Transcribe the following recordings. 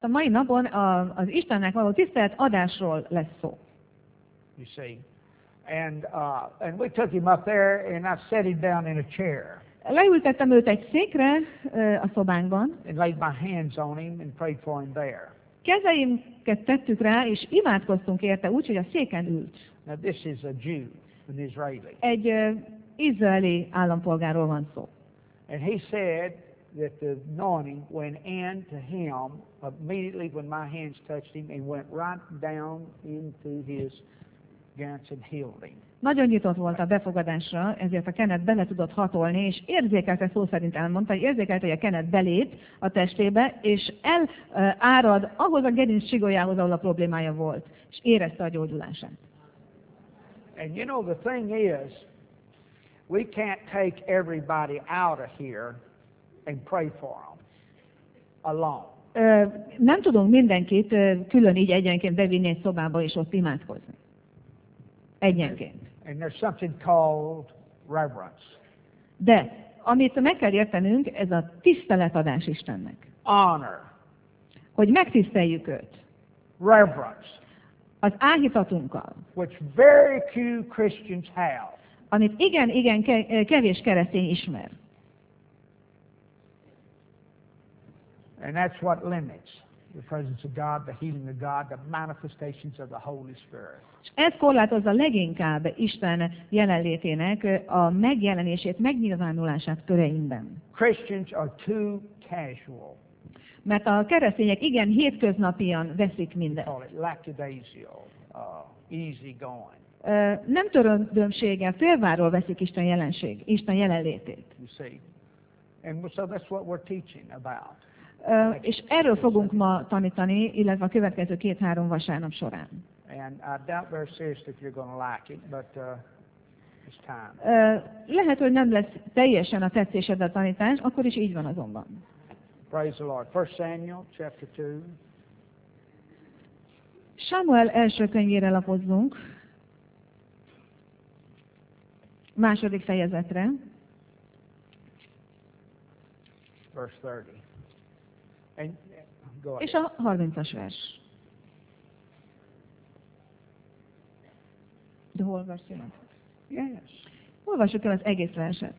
A mai napon az Istennek való tisztelet adásról lesz szó. You see. And we took him up there, and I set him down in a chair. Leültettem őt egy székre a szobánkban. And laid my hands on him and prayed for him there. Kezeinket tettük rá, és imádkoztunk érte úgy, hogy a széken ült. Now this is a Jew, an Israeli. Egy izraeli állampolgárról van szó. And he said that the anointing went in to him immediately when my hands touched him and went right down into his garments and healed him. Nagyon nyitott volt a befogadásra, ezért a kenet bele tudott hatolni, és érzékelte, szó szerint elmondta, hogy érzékelte, hogy a kenet belép a testébe, és elárad ahhoz a gerinc csigolyához, ahol a problémája volt, és érezte a gyógyulását. And you know, the thing is, we can't take everybody out of here and pray for them alone. Nem tudunk mindenkit külön így egyenként bevinni egy szobába, és ott imádkozni. Egyenként. And there's something called reverence. De amit meg kell értenünk, ez a tiszteletadás Istennek. Honor. Hogy megtiszteljük őt. Reverence. Az áhítatunkkal. Which very few Christians have. Amit igen kevés keresztény ismer. And that's what limits the presence of God, the healing of God, the manifestations of the Holy Spirit. És ez korlátozza leginkább Isten jelenlétének a megjelenését, megnyilvánulását köreinkben. Christians are too casual. Mert a keresztények igen hétköznapian veszik mindezt. Call it lackadaisical, easy going. Nem törődömséggel, félváról veszik Isten jelenlétét. You see, and so that's what we're teaching about. És erről fogunk ma tanítani, illetve a következő 2-3 vasárnap során. And I doubt very seriously if you're going to like it, but it's time. Lehet, hogy nem lesz teljesen a tetszésed a tanítás, akkor is így van azonban. Praise the Lord. 1 Samuel chapter 2. Sámuel első könyvére lapozzunk. Második fejezetre. Verse 30. And go ahead. És a 30-as vers. The whole verse, Yes. Olvassuk el az egész verset.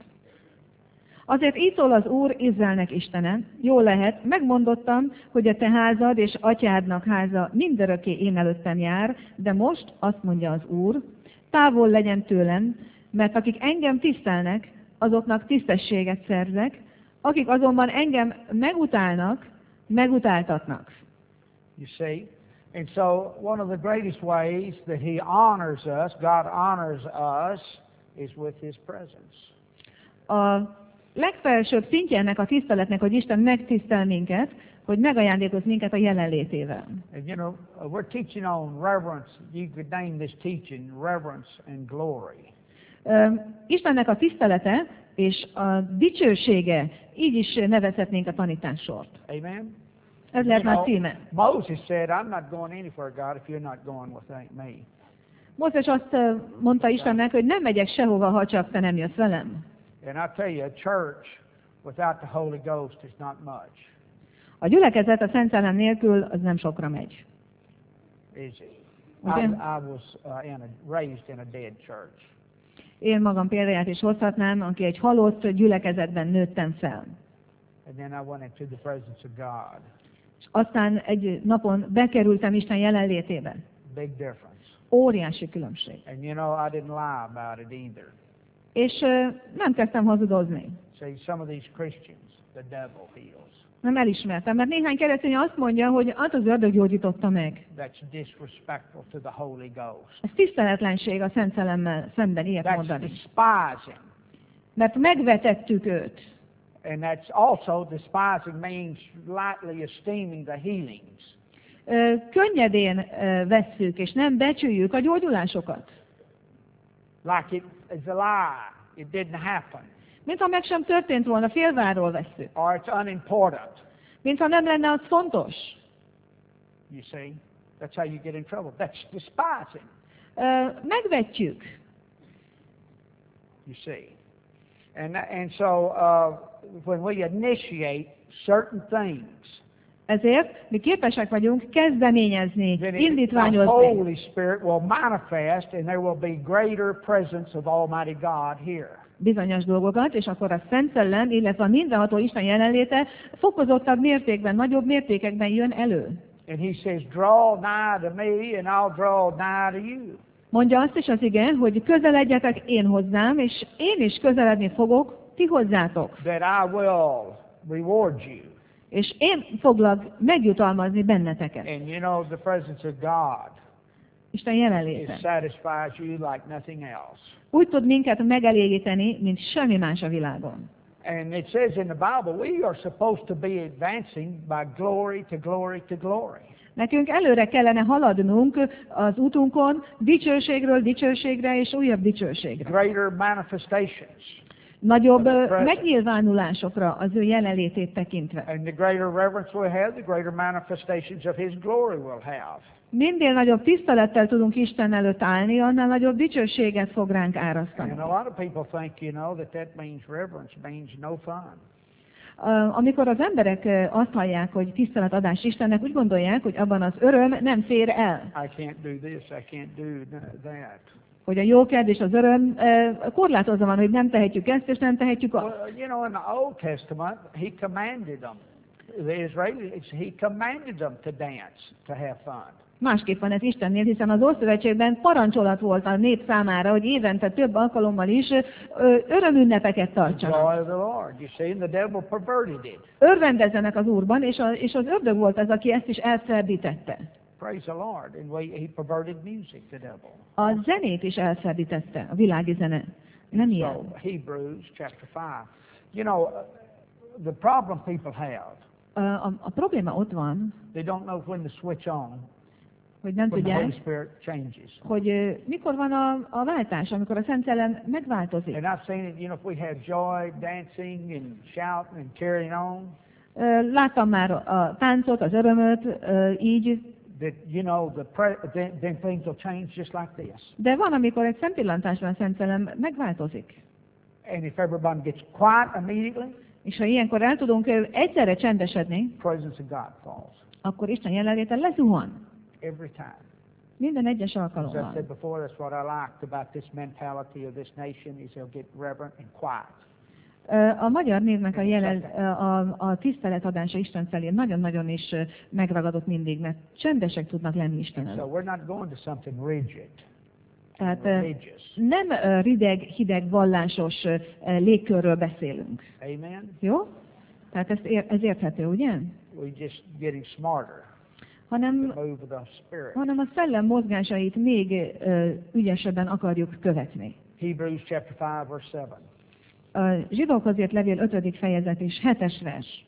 Azért így szól az Úr, Izraelnek Istene, jól lehet, megmondottam, hogy a te házad és atyádnak háza mindörökké én előttem jár, de most azt mondja az Úr, távol legyen tőlem, mert akik engem tisztelnek, azoknak tisztességet szerzek, akik azonban engem megutálnak, megutáltatnak. You see? And so one of the greatest ways that He honors us, God honors us, is with His presence. A legfelsőbb szintje ennek a tiszteletnek, hogy Isten megtisztel minket, hogy megajándékoz minket a jelenlétével. And you know, we're teaching on reverence. You could name this teaching reverence and glory. Istennek a tisztelete és a dicsősége, így is nevezhetnénk a tanítássort. Amen? Ez lehet már címe. Moses said, I'm not going anywhere, God, if you're not going with me. Mózes azt mondta Istennek, hogy nem megyek sehova, ha csak te nem jössz velem. And I tell you, a church without the Holy Ghost is not much. A gyülekezet a Szent Szellem nélkül az nem sokra megy. Is it? Okay. I was raised in a dead church. Én magam példáját is hozhatnám, aki egy halott gyülekezetben nőttem fel. And then I went into the presence of God. És aztán egy napon bekerültem Isten jelenlétébe. Big difference. Óriási különbség. And you know, I didn't lie about it either. És nem kezdtem hazudozni. See, some of these Christians, the devil heals. Nem elismertem, mert néhány keresztény azt mondja, hogy az ördög gyógyította meg. That's disrespectful to the Holy Ghost. Ez tiszteletlenség a Szent Szellemmel szemben ilyet That's mondani. despising. Mert megvetettük őt. And that's also despising means lightly esteeming the healings. Könnyedén vesszük, és nem becsüljük a gyógyulásokat. Like it's a lie. It didn't happen. Mintha meg sem történt volna, félvárról vesszük. Or it's unimportant. Mintha nem lenne az fontos. You see? That's how you get in trouble. That's despising. Megvetjük. You see? And so when we initiate certain things, Ezért mi képesek vagyunk kezdeményezni, then the indítványozni. Holy Spirit will manifest, and there will be greater presence of Almighty God here. Bizonyos dolgokat, és akkor a Szent Szellem, illetve a mindenható Isten jelenléte fokozottabb mértékben, nagyobb mértékekben jön elő. And he says, draw nigh to me, and I'll draw nigh to you. Mondja azt is az ige, hogy közeledjetek én hozzám, és én is közeledni fogok ti hozzátok. That I will reward you. És én foglak megjutalmazni benneteket. And you know, the presence of God Isten it jelenléte. satisfies you like nothing else. Úgy tud minket megelégíteni, mint semmi más a világon. And it says in the Bible, we are supposed to be advancing by glory to glory to glory. Nekünk előre kellene haladnunk az útunkon, dicsőségről dicsőségre és újabb dicsőségre. Greater manifestations. Nagyobb megnyilvánulásokra az ő jelenlétét tekintve. And the greater reverence we'll have, the greater manifestations of His glory we'll have. Minél nagyobb tisztelettel tudunk Isten előtt állni, annál nagyobb dicsőséget fog ránk árasztani. And a lot of people think, you know, that means reverence means no fun. Amikor az emberek azt hallják, hogy tiszteletadás Istennek, úgy gondolják, hogy abban az öröm nem fér el. I can't do this, I can't do that. Hogy a jókedv és az öröm korlátozva van, hogy nem tehetjük ezt és nem tehetjük azt. Well, you know, in the Old Testament, He commanded them. The Israelis, He commanded them to dance, to have fun. Másképp van ez Istennél, hiszen az Ószövetségben parancsolat volt a nép számára, hogy évente több alkalommal is örömünnepeket tartsanak. Joy of the Lord. You see, and the devil perverted it. Örvendezzenek az Úrban, és az ördög volt az, aki ezt is elferdítette. Praise the Lord. And he perverted music, the devil. A zenét is elferdítette, a világi zene. Nem ilyen. So, Hebrews chapter 5. You know, the problem people have, A probléma ott van, they don't know when to switch on, hogy nem when the Holy tudják, Spirit changes. hogy mikor van a váltás, amikor a Szent Szellem megváltozik. And I've seen it, you know, if we have joy, dancing and shouting and carrying on, Láttam már a táncot, az örömöt, így, that, you know, then things will change just like this. de van, amikor egy szempillantásban a Szent Szellem megváltozik. And if everybody gets quiet immediately, És ha ilyenkor el tudunk egyszerre csendesedni, presence of God falls. akkor Isten jelenléte lezuhan. Every time. Minden egyes As I alkalommal. said before, that's what I liked about this mentality of this nation, is they'll get reverent and quiet. A magyar névnek a tiszteletadása Isten felé nagyon-nagyon is megragadott mindig, mert csendesek tudnak lenni Isten So előtt. we're not going to something rigid, Tehát religious. nem rideg, hideg, vallásos légkörről beszélünk. Amen? Jó? Tehát ez érthető, ugye? We're just getting smarter to Hanem move with the Spirit. a szellem mozgásait még ügyesebben akarjuk követni. Hebrews chapter 5, verse 7. A Zsidókhoz írt levél 5. fejezet és 7. vers.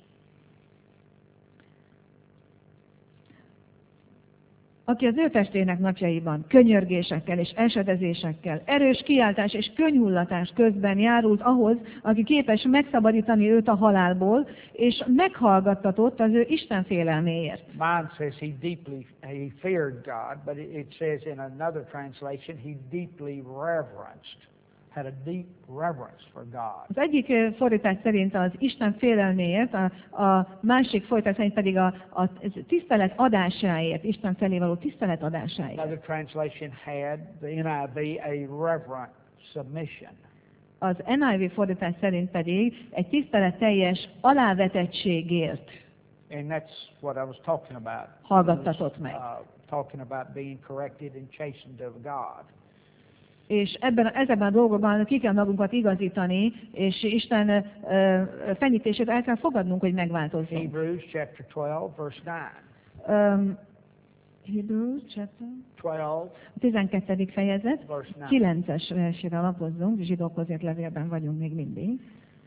Aki az ő testének napjaiban könyörgésekkel és esedezésekkel, erős kiáltás és könnyhullatás közben járult ahhoz, aki képes megszabadítani őt a halálból, és meghallgattatott az ő Isten félelméért. Mine says he feared God, but it says in another translation, he deeply reverenced, had a deep reverence for God. Az egyik fordítás szerint az Isten félelméért, a másik fordítás szerint pedig a tisztelet adásáért, Isten felé való tisztelet adásáért. Another translation had, the NIV, a reverent submission. Az NIV fordítás szerint pedig egy tiszteletteljes alávetettségért And that's what I was talking about. hallgattatott meg. Talking about being corrected and chastened of God. És ezekben a dolgokban ki kell magunkat igazítani, és Isten fenyítését el kell fogadnunk, hogy megváltozzunk. Hebrews chapter 12, verse 9. Hebrews chapter 12. fejezet, Verse 9. 9-es versére alapozzunk, Zsidókhoz írt levélben vagyunk még mindig.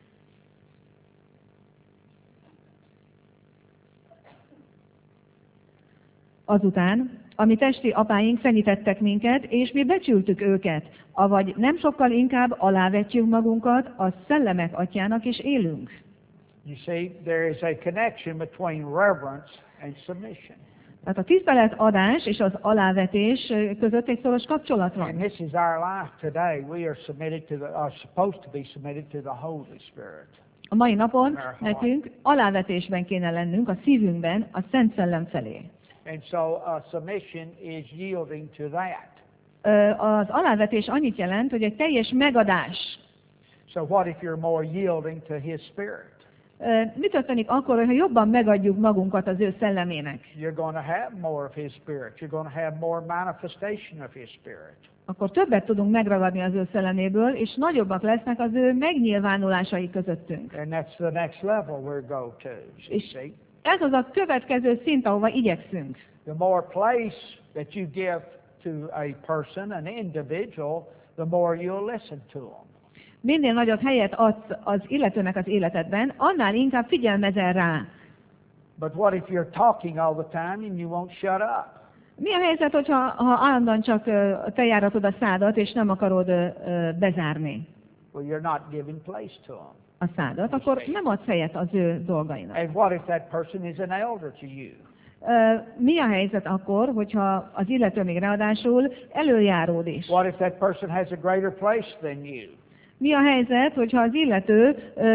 Azután, ami testi apáink fenyítettek minket, és mi becsültük őket, avagy nem sokkal inkább alávetjük magunkat a szellemek atyának, és élünk. You see, there is a connection between reverence and submission. Tehát a tiszteletadás és az alávetés között egy szoros kapcsolat And van. this is our life today. We are submitted to are supposed to be submitted to the Holy Spirit. A mai napon nekünk alávetésben kéne lennünk a szívünkben a Szent Szellem felé. And so submission is yielding to that. Az alávetés annyit jelent, hogy egy teljes megadás. So what if you're more yielding to His Spirit? Mi történik akkor, ha jobban megadjuk magunkat az ő szellemének? You're going to have more of His Spirit. You're going to have more manifestation of His Spirit. Akkor többet tudunk megragadni az ő szelleméből, és nagyobbak lesznek az ő megnyilvánulásai közöttünk. And that's the next level we'll go to. És See? ez az a következő szint, ahova igyekszünk. The more place that you give to a person, an individual, the more you'll listen to them. Minél nagyobb helyet adsz az illetőnek az életedben, annál inkább figyelmezel rá. But what if you're talking all the time and you won't shut up? Mi a helyzet, hogyha állandóan csak te járatod a szádat, és nem akarod bezárni Well, you're not giving place to them. a szádat, akkor nem adsz helyet az ő dolgainak. And what if that person is an elder to you? Mi a helyzet akkor, hogyha az illető még ráadásul előjáród is? What if that person has a greater place than you? Mi a helyzet, hogyha az illető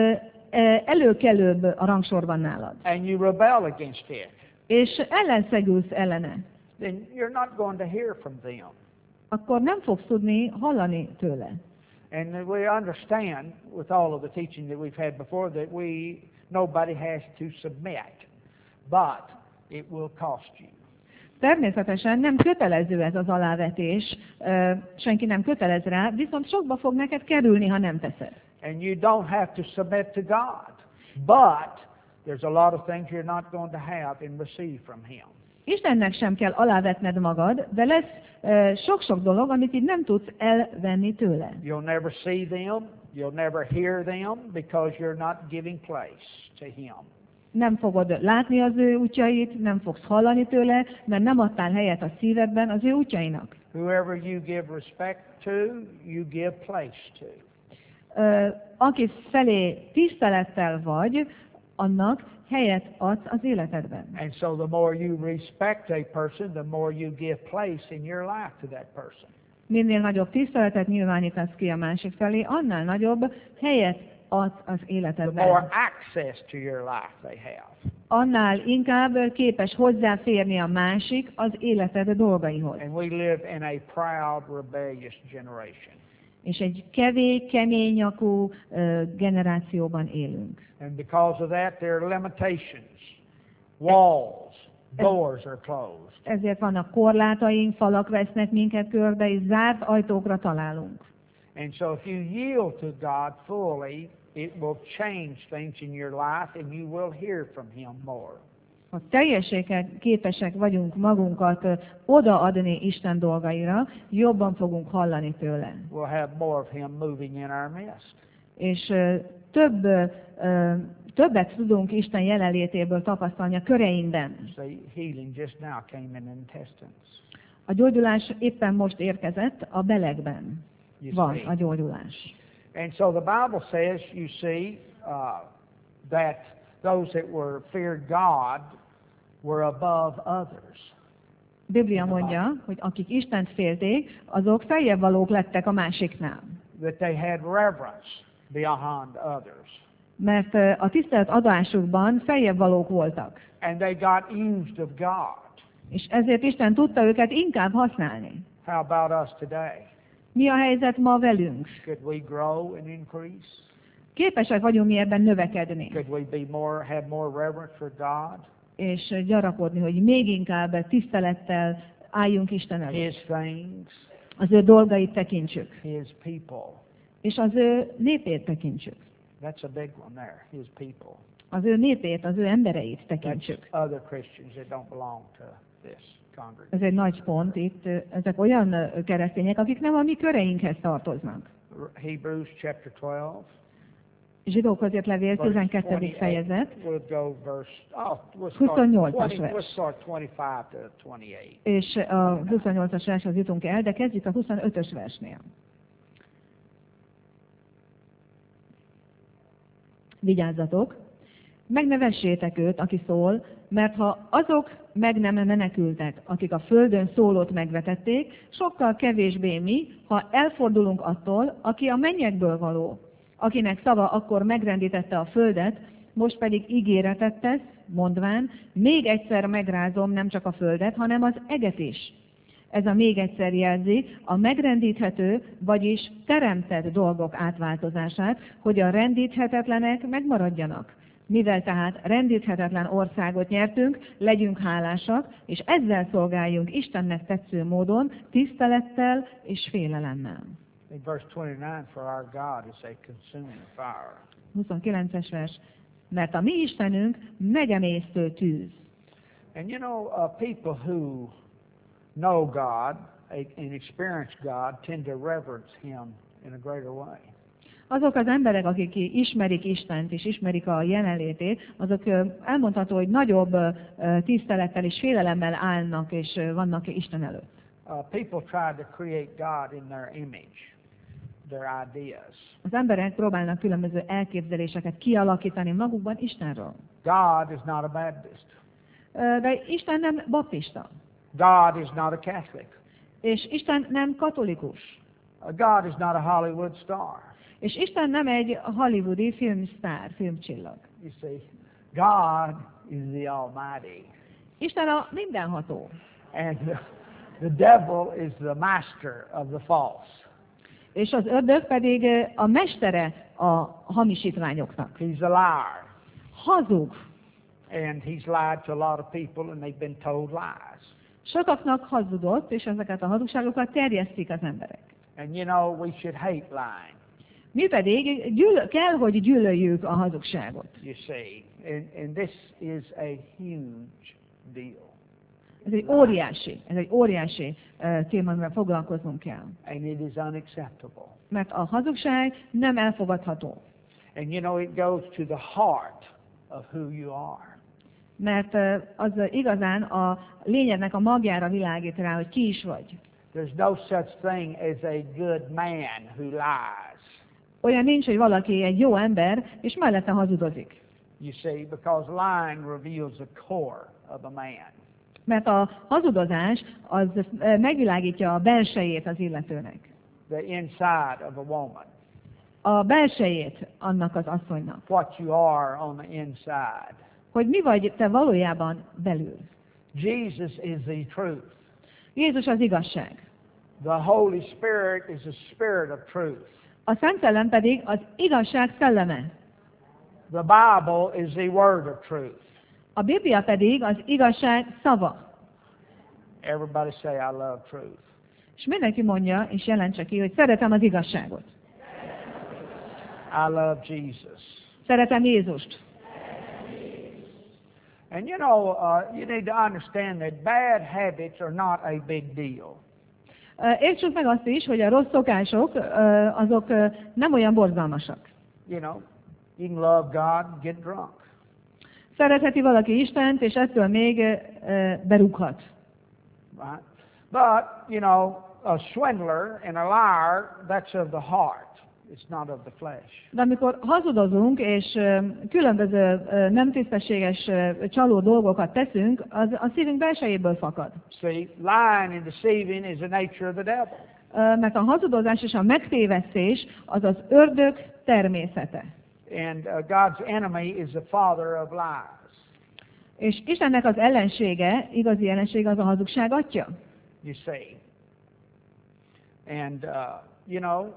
előkelőbb a rangsorban nálad, And you rebel against it? és ellenszegülsz ellene? Then you're not going to hear from them. Akkor nem fogsz tudni hallani tőle. And we understand with all of the teaching that we've had before that nobody has to submit, but it will cost you. Természetesen nem kötelező ez az alávetés, senki nem kötelez rá, viszont sokba fog neked kerülni, ha nem teszed. And you don't have to submit to God, but there's a lot of things you're not going to have and receive from Him. Istennek sem kell alávetned magad, de lesz sok-sok dolog, amit így nem tudsz elvenni tőle. You'll never see them, you'll never hear them, because you're not giving place to Him. Nem fogod látni az ő útjait, nem fogsz hallani tőle, mert nem adtál helyet a szívedben az ő útjainak. Whoever you give respect to, you give place to. Aki felé tisztelettel vagy, annak helyet adsz az életedben. And so the more you respect a person, the more you give place in your life to that person. Minél nagyobb tiszteletet nyilvánítasz ki a másik felé, annál nagyobb helyet adsz az The életedben. more access to your life they have. Annál inkább képes hozzáférni a másik az életed dolgaihoz. And we live in a proud, rebellious generation. És egy kevés, kemény nyakú generációban élünk. And because of that, there are limitations. Walls, doors are closed. Ezért vannak korlátaink, falak vesznek minket körbe, és zárt ajtókra találunk. And so if you yield to God fully, it will change things in your life and you will hear from Him more. Ha teljesen képesek vagyunk magunkat odaadni Isten dolgaira, jobban fogunk hallani tőle. We'll have more of Him moving in our midst. És többet tudunk Isten jelenlétéből tapasztalni a köreinkben. See, healing just now came in intestines. A gyógyulás éppen most érkezett, a belegben van a gyógyulás. And so the Bible says, you see, that those that feared God were above others. Biblia mondja, hogy akik Istent félték, azok feljebb valók lettek a másiknál. That they had reverence beyond others. Mert a tisztelet adásukban feljebb valók voltak. And they got used of God. És ezért Isten tudta őket inkább használni. How about us today? Mi a helyzet ma velünk? Could we grow and increase? Képesek vagyunk mi ebben növekedni, Could we have more reverence for God, és gyarapodni, hogy még inkább tisztelettel álljunk Isten elé. His things, Az ő dolgait tekintsük, His people. és az ő népét tekintsük. That's a big one there, His people. Az ő népét, az ő embereit tekintsük. That's other Christians that don't belong to this congregation. Ez egy nagy pont itt. Ezek olyan keresztények, akik nem a mi köreinkhez tartoznak. Hebrews chapter 12. Zsidókhoz írt levél 12. fejezet, We'll go verse, we'll 28-as vers. we'll start 25 to 28. És a 28-as vershez jutunk el, de kezdjük a 25-ös versnél. Vigyázzatok, meg ne vessétek őt, aki szól, mert ha azok meg nem menekültek, akik a földön szólót megvetették, sokkal kevésbé mi, ha elfordulunk attól, aki a mennyekből való, akinek szava akkor megrendítette a földet, most pedig ígéretet tesz, mondván, még egyszer megrázom nem csak a földet, hanem az eget is. Ez a még egyszer jelzi a megrendíthető, vagyis teremtett dolgok átváltozását, hogy a rendíthetetlenek megmaradjanak. Mivel tehát rendíthetetlen országot nyertünk, legyünk hálásak, és ezzel szolgáljunk Istennek tetsző módon, tisztelettel és félelemmel. In verse 29, for our God is a consuming fire. 29-es vers. Mert a mi Istenünk megemésztő tűz. And you know, people who know God and experience God tend to reverence Him in a greater way. Azok az emberek, akik ismerik Istent és ismerik a jelenlétét, azok elmondható, hogy nagyobb tisztelettel és félelemmel állnak és vannak Isten előtt. People try to create God in their image, their ideas. Az emberek próbálnak különböző elképzeléseket kialakítani magukban Istenről. God is not a Baptist. De Isten nem baptista. God is not a Catholic. És Isten nem katolikus. God is not a Hollywood star. És Isten nem egy hollywoodi filmsztár, filmcsillag. You see, God is the Almighty. Isten a mindenható. And the devil is the master of the false. És az ördög pedig a mestere a hamisítványoknak. He's a liar. Hazug. And he's lied to a lot of people and they've been told lies. Sokaknak hazudott, és ezeket a hazugságokat terjesztik az emberek. And you know, we should hate lying. Mi pedig kell, hogy gyűlöljük a hazugságot. You see, and this is a huge deal. Ez egy óriási téma, amivel foglalkoznunk kell. And it is unacceptable. Mert a hazugság nem elfogadható. And you know, it goes to the heart of who you are. Mert az igazán a lényednek a magjára világít rá, hogy ki is vagy. There's no such thing as a good man who lies. Olyan nincs, hogy valaki egy jó ember, és mellette hazudozik. You see, because lying reveals the core of a man. Mert a hazudozás az megvilágítja a belsejét az illetőnek. The inside of a woman. A belsejét annak az asszonynak. What you are on the inside. Hogy mi vagy te valójában belül. Jesus is the truth. Jézus az igazság. The Holy Spirit is the spirit of truth. A Szent Szellem pedig az igazság szelleme. The Bible is the word of truth. A Biblia pedig az igazság szava. Everybody say, I love truth. És mindenki mondja, és jelentse ki, hogy szeretem az igazságot. I love Jesus. Szeretem Jézust. And you know, you need to understand that bad habits are not a big deal. Értsük meg azt is, hogy a rossz szokások, azok nem olyan borzalmasak. You know, you can love God, get drunk. Szeretheti valaki Istent, és ettől még berúghat. Right? But, you know, a swindler and a liar, that's of the heart. It's not of the flesh. De amikor hazudozunk, és különböző nem tisztességes csaló dolgokat teszünk, az a szívünk belsejéből fakad. See, lying and deceiving is the nature of the devil. Mert a hazudozás és a megtévesztés az az ördög természete. And God's enemy is the father of lies. És Istennek az ellensége, igazi ellensége az a hazugság atya. You see. And, you know,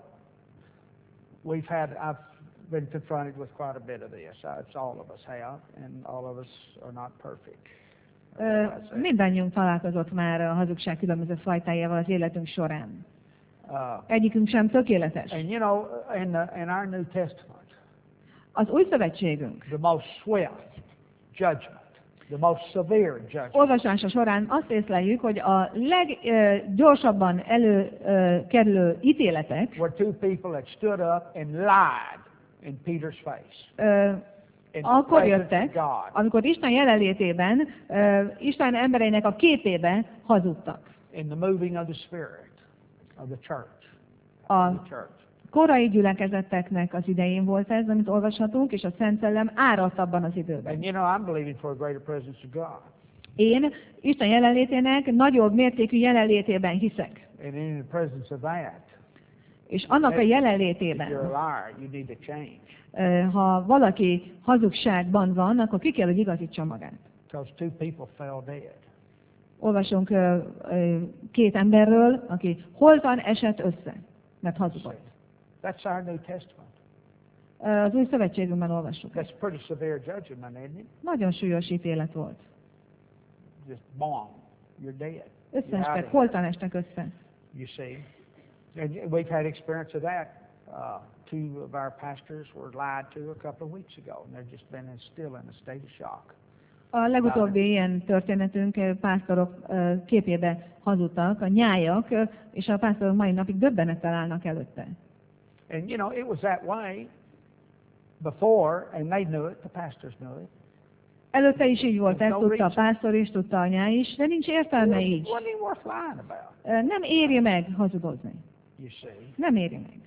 I've been confronted with quite a bit of this. It's all of us have, and all of us are not perfect. Mindannyiunk találkozott már a hazugság különböző fajtájával az életünk során. Egyikünk sem tökéletes. And you know, in our New Testament, az új szövetségünk the most swift judgment, the most severe judgment. Olvasása során azt észleljük, hogy a leggyorsabban előkerülő ítéletek were two people that stood up and lied in Peter's face. Akkor jöttek, amikor Isten jelenlétében, Isten embereinek a képébe hazudtak. In the moving of the Spirit of the church. A korai gyülekezeteknek az idején volt ez, amit olvashatunk, és a Szent Szellem áradt abban az időben. And you know, I'm believing for a greater presence of God. Én Isten jelenlétének nagyobb mértékű jelenlétében hiszek. And in the presence of that, És annak a If you're jelenlétében, a liar, you need to change. ha valaki hazugságban van, akkor ki kell, hogy igazítsa magát. Because two people fell dead. Olvasunk két emberről, aki holtan esett össze, mert hazudott. That's our New Testament. Az új szövetségünkben olvassuk. That's pretty severe judgment, isn't it? Nagyon súlyos ítélet volt. Just bomb, you're dead. You're out Összeestek, of here, holtan estek össze. you see. And we've had experience of that. Two of our pastors were lied to a couple of weeks ago, and they've just been still in a state of shock. A legutóbbi ilyen történetünk pásztorok képébe hazudtak, a nyájak, és a pásztorok mai napig döbbenettel állnak előtte. And you know, it was that way before, and they knew it, the pastors knew it. Előtte is így volt, ezt tudta a pásztor is, tudta a nyáj is, de nincs értelme It így. wasn't even worth lying about, Nem éri meg hazudozni. you see. Nem éri meg.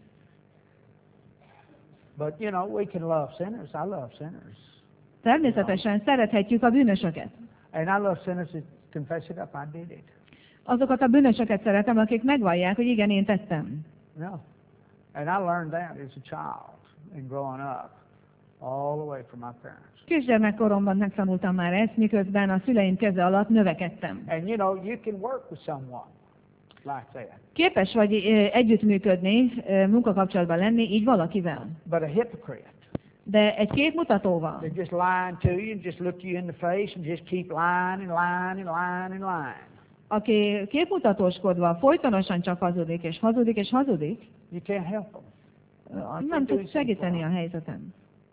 But you know, we can love sinners. I love sinners. Természetesen szerethetjük a bűnösöket. And I love sinners that confess it up, I did it. Azokat a bűnösöket szeretem, akik megvallják, hogy igen, én tettem. No. And I learned that as a child and growing up, all the way from my parents. Kisgyermekkoromban megtanultam már ezt, miközben a szüleim keze alatt növekedtem. And you know, you can work with someone like that. Képes vagy együttműködni, munkakapcsolatban lenni így valakivel. But a hypocrite, De egy képmutatóval, they're just lying to you and just look you in the face and just keep lying and lying and lying and lying. aki képmutatóskodva folytonosan csak hazudik és hazudik és hazudik, You can't help them. nem tud segíteni a helyzeten.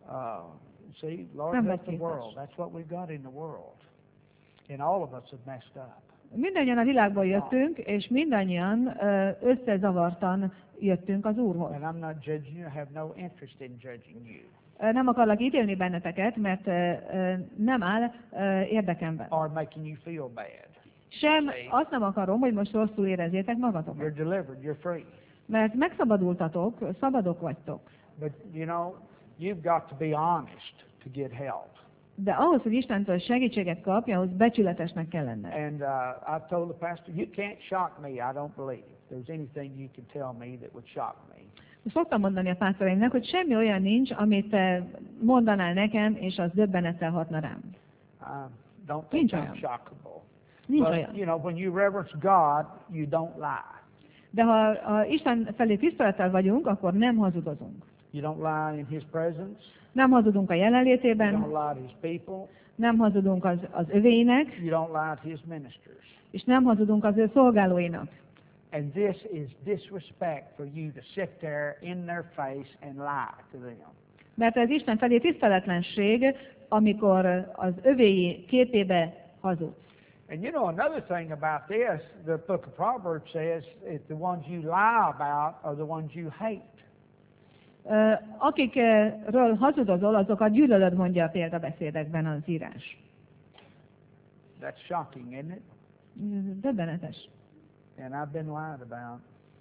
See, Lord, Nem that's vagy the képes. world. That's what we've got in the world. And all of us have messed up. Mindannyian a világból jöttünk, és mindannyian összezavartan jöttünk az Úrhoz. And I'm not judging you. I have no interest in judging you. Nem akarlak ítélni benneteket, mert nem áll érdekemben. Or making you feel bad. Sem azt nem akarom, hogy most rosszul érezzétek You're magatokat. delivered. You're free. Mert megszabadultatok, szabadok vagytok. But, you know, you've got to be honest to get help. De ahhoz, hogy Istentől segítséget kapj, ahhoz becsületesnek kell lenned. And I've told the pastor, you can't shock me. I don't believe there's anything you can tell me that would shock me. Szoktam mondani a pásztoraimnak, hogy semmi olyan nincs, amit te mondanál nekem, és az döbbenettel hatna rám. Don't think Nincs I'm olyan. shockable. Nincs But, olyan. you know, when you reverence God, you don't lie. De ha Isten felé tisztelettel vagyunk, akkor nem hazudozunk. You don't lie in His presence. Nem hazudunk a You don't jelenlétében, lie to His people. nem hazudunk az övéinek, You don't lie to His ministers. és nem hazudunk az ő szolgálóinak. And this is disrespect for you to sit there in their face and lie to them. Mert ez Isten felé tiszteletlenség, amikor az övéi képébe hazudsz. And you know, another thing about this, the book of Proverbs says that the ones you lie about are the ones you hate. Akikről hazudozol, azokat gyűlölöd, mondja a példabeszédekben az írás. That's shocking, isn't it? Döbbenetes. And I've been lied about.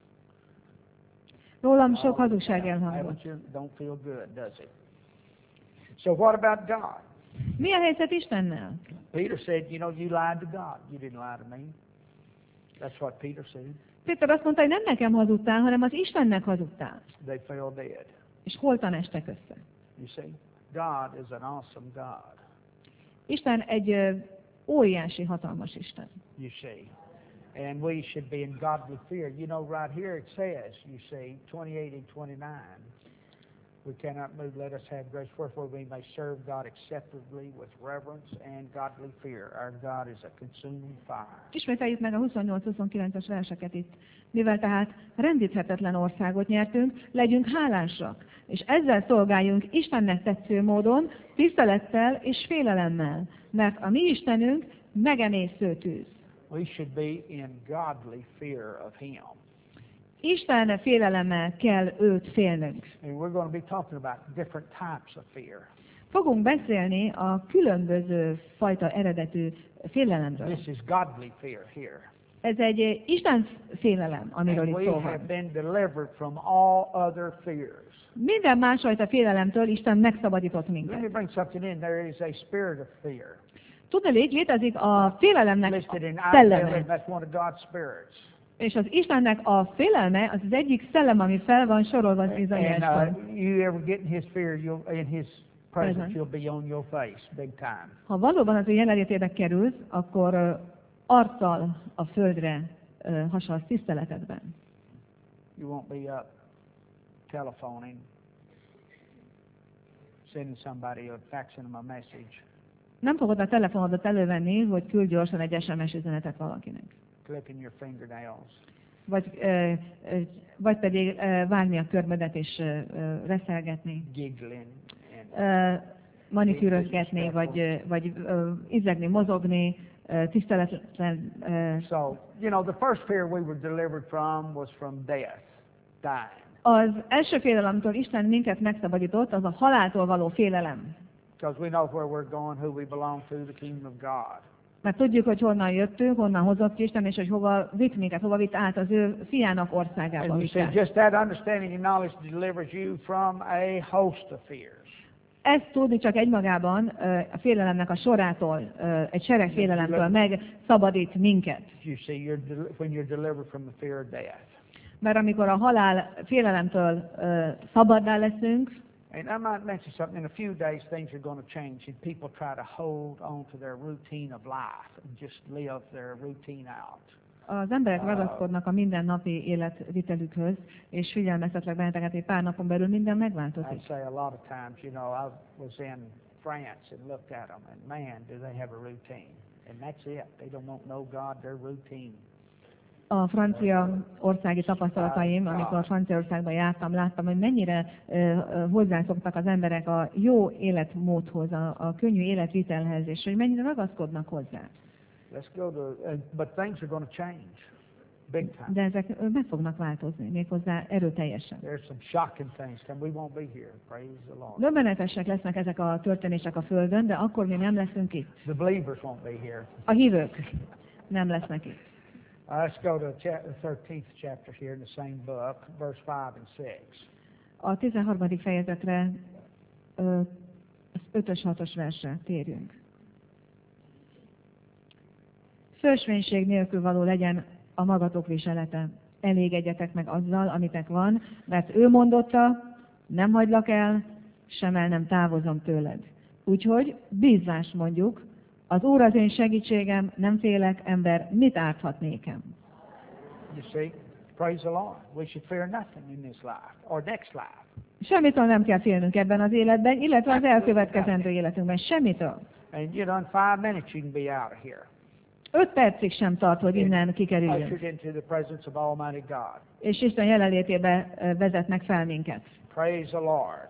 Rólam sok hazugság elhangzott. Don't feel good, does it? So what about God? Mi a helyzet Istennel? Peter said, you know, you lied to God. You didn't lie to me. That's what Peter said. Péter azt mondta, hogy nem nekem hazudtál, hanem az Istennek hazudtál. They fell dead. És holtan estek össze. You see, God is an awesome God. Isten egy óriási, hatalmas Isten. You see. And we should be in godly fear. You know, right here it says, you see, 28 and 29, we cannot move, let us have grace, wherefore we may serve God acceptably with reverence and godly fear. Our God is a consuming fire. Ismételjük meg a 28-29-es verseket itt. Mivel tehát rendíthetetlen országot nyertünk, legyünk hálásak, és ezzel szolgáljunk Istennek tetsző módon, tisztelettel és félelemmel, mert a mi Istenünk megemésző tűz. We should be in godly fear of Him. Isten félelemmel kell őt félnünk. And we're going to be talking about different types of fear. Fogunk beszélni a különböző fajta eredetű félelemről. This is godly fear here. Ez egy Isten félelem, amiről And itt we szó have van. been delivered from all other fears. Minden másfajta félelemtől Isten megszabadított Let me minket. bring something in. There is a spirit of fear Tudni létezik a félelemnek listed in a Isaiah. szelleme. That's one of God's spirits. És az Istennek a félelme az egyik szellem, ami fel van sorolva az And Izaiásban. you ever get in his fear, in his presence, Presence. you'll be on your face, big time. Ha valóban az ő jelenlétébe kerülsz, akkor arccal a földre hasalsz tiszteletedben. You won't be up telephoning, sending somebody or faxing them a message, Nem fogod a telefonodat elővenni, hogy küldj gyorsan egy SMS üzenetet valakinek. clipping your fingernails. Vagy pedig vágni a körmödet és reszelgetni, Giggling and manikűrözgetni, vagy izegni, mozogni, tiszteletlen. so, you know, the first fear we were delivered from was from death, dying. Az első félelem, amitől Isten minket megszabadított, az a haláltól való félelem. Because we know where we're going, who we belong to, the kingdom of God. Mert tudjuk, hogy honnan jöttünk, honnan hozott Isten, és hogy hova vitt minket, hova vitt át az ő fiának országába. And you see, just that understanding and knowledge delivers you from a host of fears. Ezt tudni csak egymagában a félelemnek a sorától, egy sereg félelemtől megszabadít minket. You see, when you're delivered from the fear of death. Mert amikor a halál félelemtől szabaddá leszünk, And I might mention something. In a few days, things are going to change, and people try to hold on to their routine of life and just live their routine out. az emberek ragaszkodnak a mindennapi életvitelükhöz, és figyelmeztetlek benneteket, hogy pár napon belül minden megváltozik. I'd say a lot of times, you know, I was in France and looked at them, and man, do they have a routine. And that's it. They don't want no God, their routine. A francia országi tapasztalataim, amikor Franciaországban jártam, láttam, hogy mennyire hozzászoktak az emberek a jó életmódhoz, a könnyű életvitelhez, és hogy mennyire ragaszkodnak hozzá. Let's go to, but things are going to change, big time. De ezek meg fognak változni, méghozzá erőteljesen. There's some shocking things coming. We won't be here. Praise the Lord. Döbbenetesek lesznek ezek a történések a Földön, de akkor mi nem leszünk itt. The believers won't be here. A hívők nem lesznek itt. Let's go to the 13th chapter here in the same book, verse 5 and 6. A 13. fejezetre, az 5-ös, 6-os versre térjünk. Fölsvénység nélkül való legyen a magatok viselete. Elégedjetek meg azzal, amitek van, mert ő mondotta, nem hagylak el, sem el nem távozom tőled. Úgyhogy bízzás mondjuk, az Úr az én segítségem, nem félek, ember, mit árthat nékem? You see, praise the Lord. We should fear nothing in this life or next life. Semmitől nem kell félnünk ebben az életben, illetve az elkövetkezendő életünkben. Semmitől. And you know, in 5 minutes you can be out of here. 5 percig sem tart, hogy innen kikerüljünk. Ushered into the presence of Almighty God. És Isten jelenlétébe vezetnek fel minket. Praise the Lord.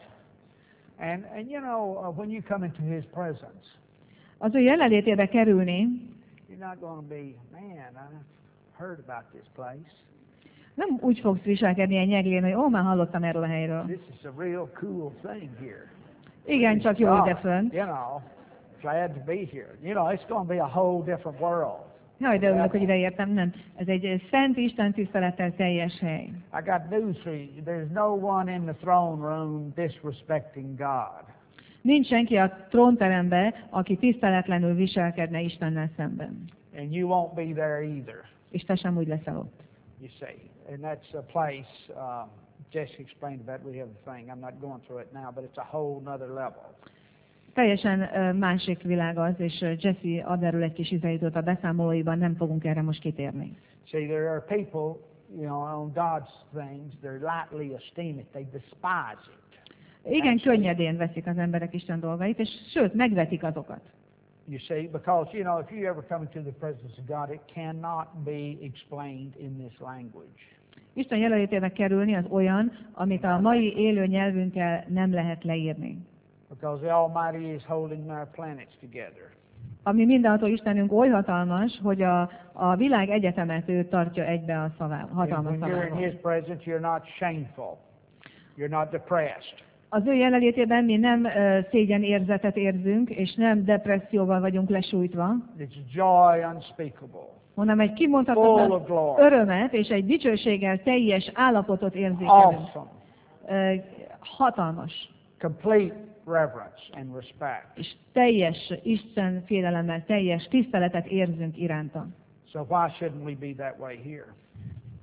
And you know, when you come into His presence, Az ő jelenlétébe kerülni you're not going to be, man, I've heard about this place. nem úgy fogsz viselkedni egy nyeglén, hogy már hallottam erről a helyről. This is a real cool thing here. Igen, csak jó ide fönt. You know, glad to be here. You know, it's going to be a whole different world. Jaj, de örülök, hogy ide értem. Nem. Ez egy szent Isten tisztelettel teljes hely. I got news for you. There's no one in the throne room disrespecting God. Nincs senki a trónteremben, aki tiszteletlenül viselkedne Istennel szemben. And you won't be there either, És te sem úgy leszel ott. you see. And that's a place, Jesse explained about it. We have the thing. I'm not going through it now, but it's a whole nother level. Teljesen másik világ az, és Jesse ad erről egy kis idejét a beszámolóiban, nem fogunk erre most kitérni. See, there are people, you know, on God's things, they're lightly esteem it. They despise it. Igen, könnyedén veszik az emberek Isten dolgait, és sőt, megvetik azokat. You see, because, you know, if you ever come into the presence of God, it cannot be explained in this language. Isten jelenlétébe kerülni az olyan, amit a mai élő nyelvünkkel nem lehet leírni. Because the Almighty is holding our planets together. Ami mindenható Istenünk oly hatalmas, hogy a világ egyetemet ő tartja egybe a hatalmas And when you're in szavával. His presence, you're not shameful. You're not depressed. Az ő jelenlétében mi nem szégyenérzetet érzünk, és nem depresszióval vagyunk lesújtva, It's joy unspeakable. hanem egy Full kimondhatatlan of glory. örömet és egy dicsőséggel teljes állapotot érzékelünk. Awesome. Hatalmas. Complete reverence and respect. És teljes Isten félelemmel, teljes tiszteletet érzünk iránta. So why shouldn't we be that way here?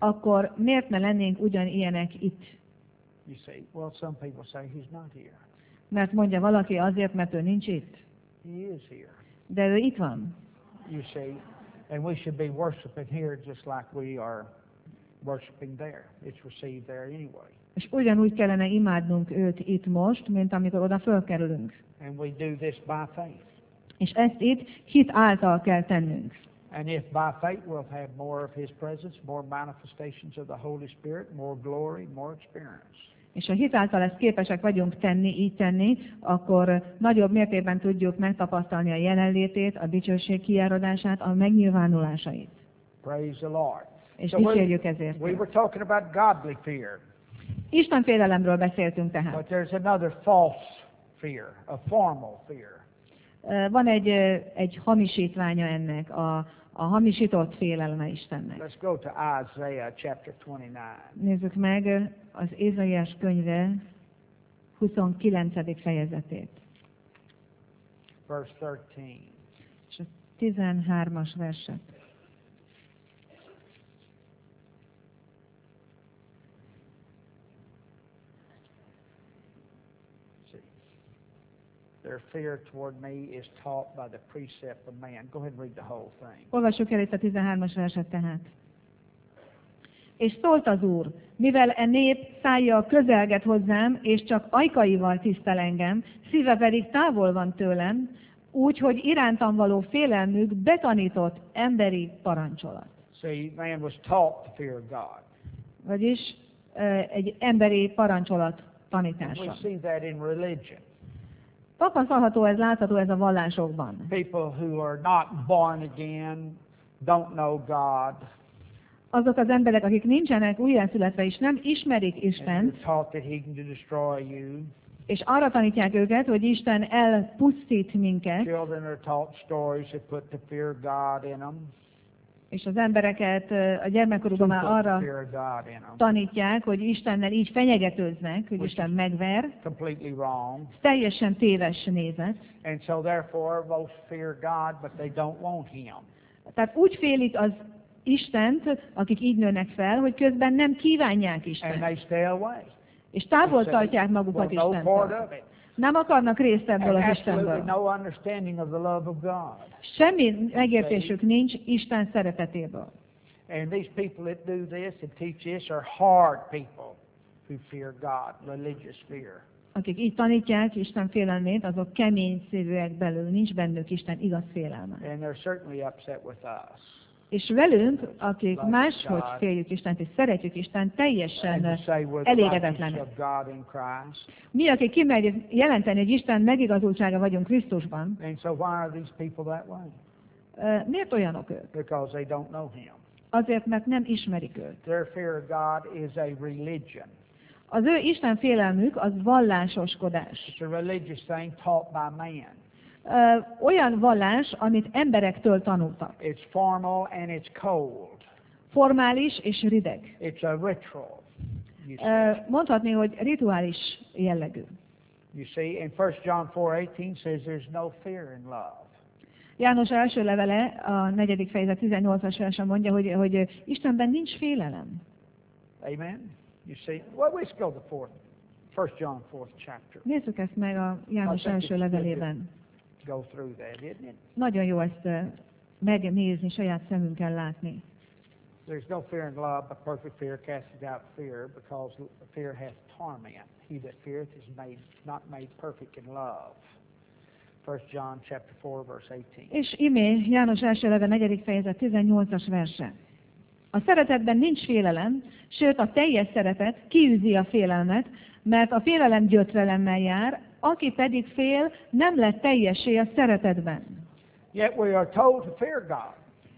akkor miért ne lennénk ugyanilyenek itt? You see, well, some people say he's not here. Mert mondja valaki azért, mert ő nincs itt. He is here. De ő itt van. You see, and we should be worshiping here just like we are worshiping there. It's received there anyway. És ugyanúgy kellene imádnunk őt itt most, mint amikor oda fölkerülünk. And we do this by faith. És ezt itt hit által kell tennünk. And if by faith we'll have more of His presence, more manifestations of the Holy Spirit, more glory, more experience. És ha hit által ezt képesek vagyunk így tenni, akkor nagyobb mértékben tudjuk megtapasztalni a jelenlétét, a dicsőség kiáradását, a megnyilvánulásait. Praise the Lord. És So dicsérjük ezért. we were talking about godly fear. Isten félelemről beszéltünk tehát. But there's another false fear, a formal fear. Van egy hamisítványa ennek, a hamisított félelme Istennek. Let's go to Isaiah chapter 29. Nézzük meg az Ézaiás könyve 29. fejezetét. Verse 13. És a 13-as verset. Their fear toward me is taught by the precept of man. Go ahead and read the whole thing. Olvassuk el itt a 13-as verset tehát. És szólt az Úr, mivel e nép szája közelget hozzám, és csak ajkaival tisztel engem, szíve pedig távol van tőlem, úgy, hogy irántam való félelmük betanított emberi parancsolat. See, man was taught to fear God. Vagyis egy emberi parancsolat We tanítása. see that in religion. Tapasztalható ez, látható ez a vallásokban. People who are not born again, don't know God, Azok az emberek, akik nincsenek újjászületve és nem ismerik and Istent, you're taught that He can destroy you. és arra tanítják őket, hogy Isten elpusztít minket, Children are taught stories that put the fear of God in them. és az embereket a gyermekkorukban már Put the arra fear of God in them. tanítják, hogy Istennel így fenyegetőznek, hogy Isten megver. Completely wrong. Ez teljesen téves nézet. And so therefore most fear God, but they don't want Him. Tehát úgy félik az Istent, akik így nőnek fel, hogy közben nem kívánják And Istent. they stay away. És távol They say, tartják magukat well, no part Istentől. of it. Nem akarnak részt ebből And az absolutely Istenből. no understanding of the love of God. Semmi megértésük nincs Isten szeretetéből. And these people that do this and teach this are hard people who fear God, religious fear. Akik így tanítják Isten félelmét, azok kemény szívűek belül, nincs bennük Isten igaz félelme. And they're certainly upset with us. És velünk, akik máshogy féljük Istent és szeretjük Istent, And teljesen to say we're the elégedetlenek. righteousness of God in Christ. Mi, akik kimegy jelenteni, hogy Isten megigazultsága vagyunk Krisztusban, And so why are these people that way? miért olyanok ők? Because they don't know Him. Azért, mert nem ismerik őt. Their fear of God is a religion. Az ő Isten félelmük az vallásoskodás. It's a religious thing taught by man. Olyan vallás, amit emberektől tanultak. It's formal and it's cold. Formális és rideg. It's a ritual. You see. Mondhatni, hogy rituális jellegű. You see, and 1 John 4:18 says there's no fear in love. János első levele, a 4. fejezet 18-as versen mondja, hogy Istenben nincs félelem. Amen. You see, well, let's go to 1 John 4th chapter. Nézzük ezt meg a János első levelében. Go through that, isn't it? Nagyon jó ezt megnézni, saját szemünkkel látni. There's no fear in love, but perfect fear casteth out fear, because fear hath torment. He that feareth is not made perfect in love. 1 John chapter 4, verse 18. És imé János első leve 4. fejezet 18-as verse. A szeretetben nincs félelem, sőt a teljes szeretet kiűzi a félelmet, mert a félelem gyötrelemmel jár, aki pedig fél, nem lett teljessé a szeretetben. Yet we are told to fear God.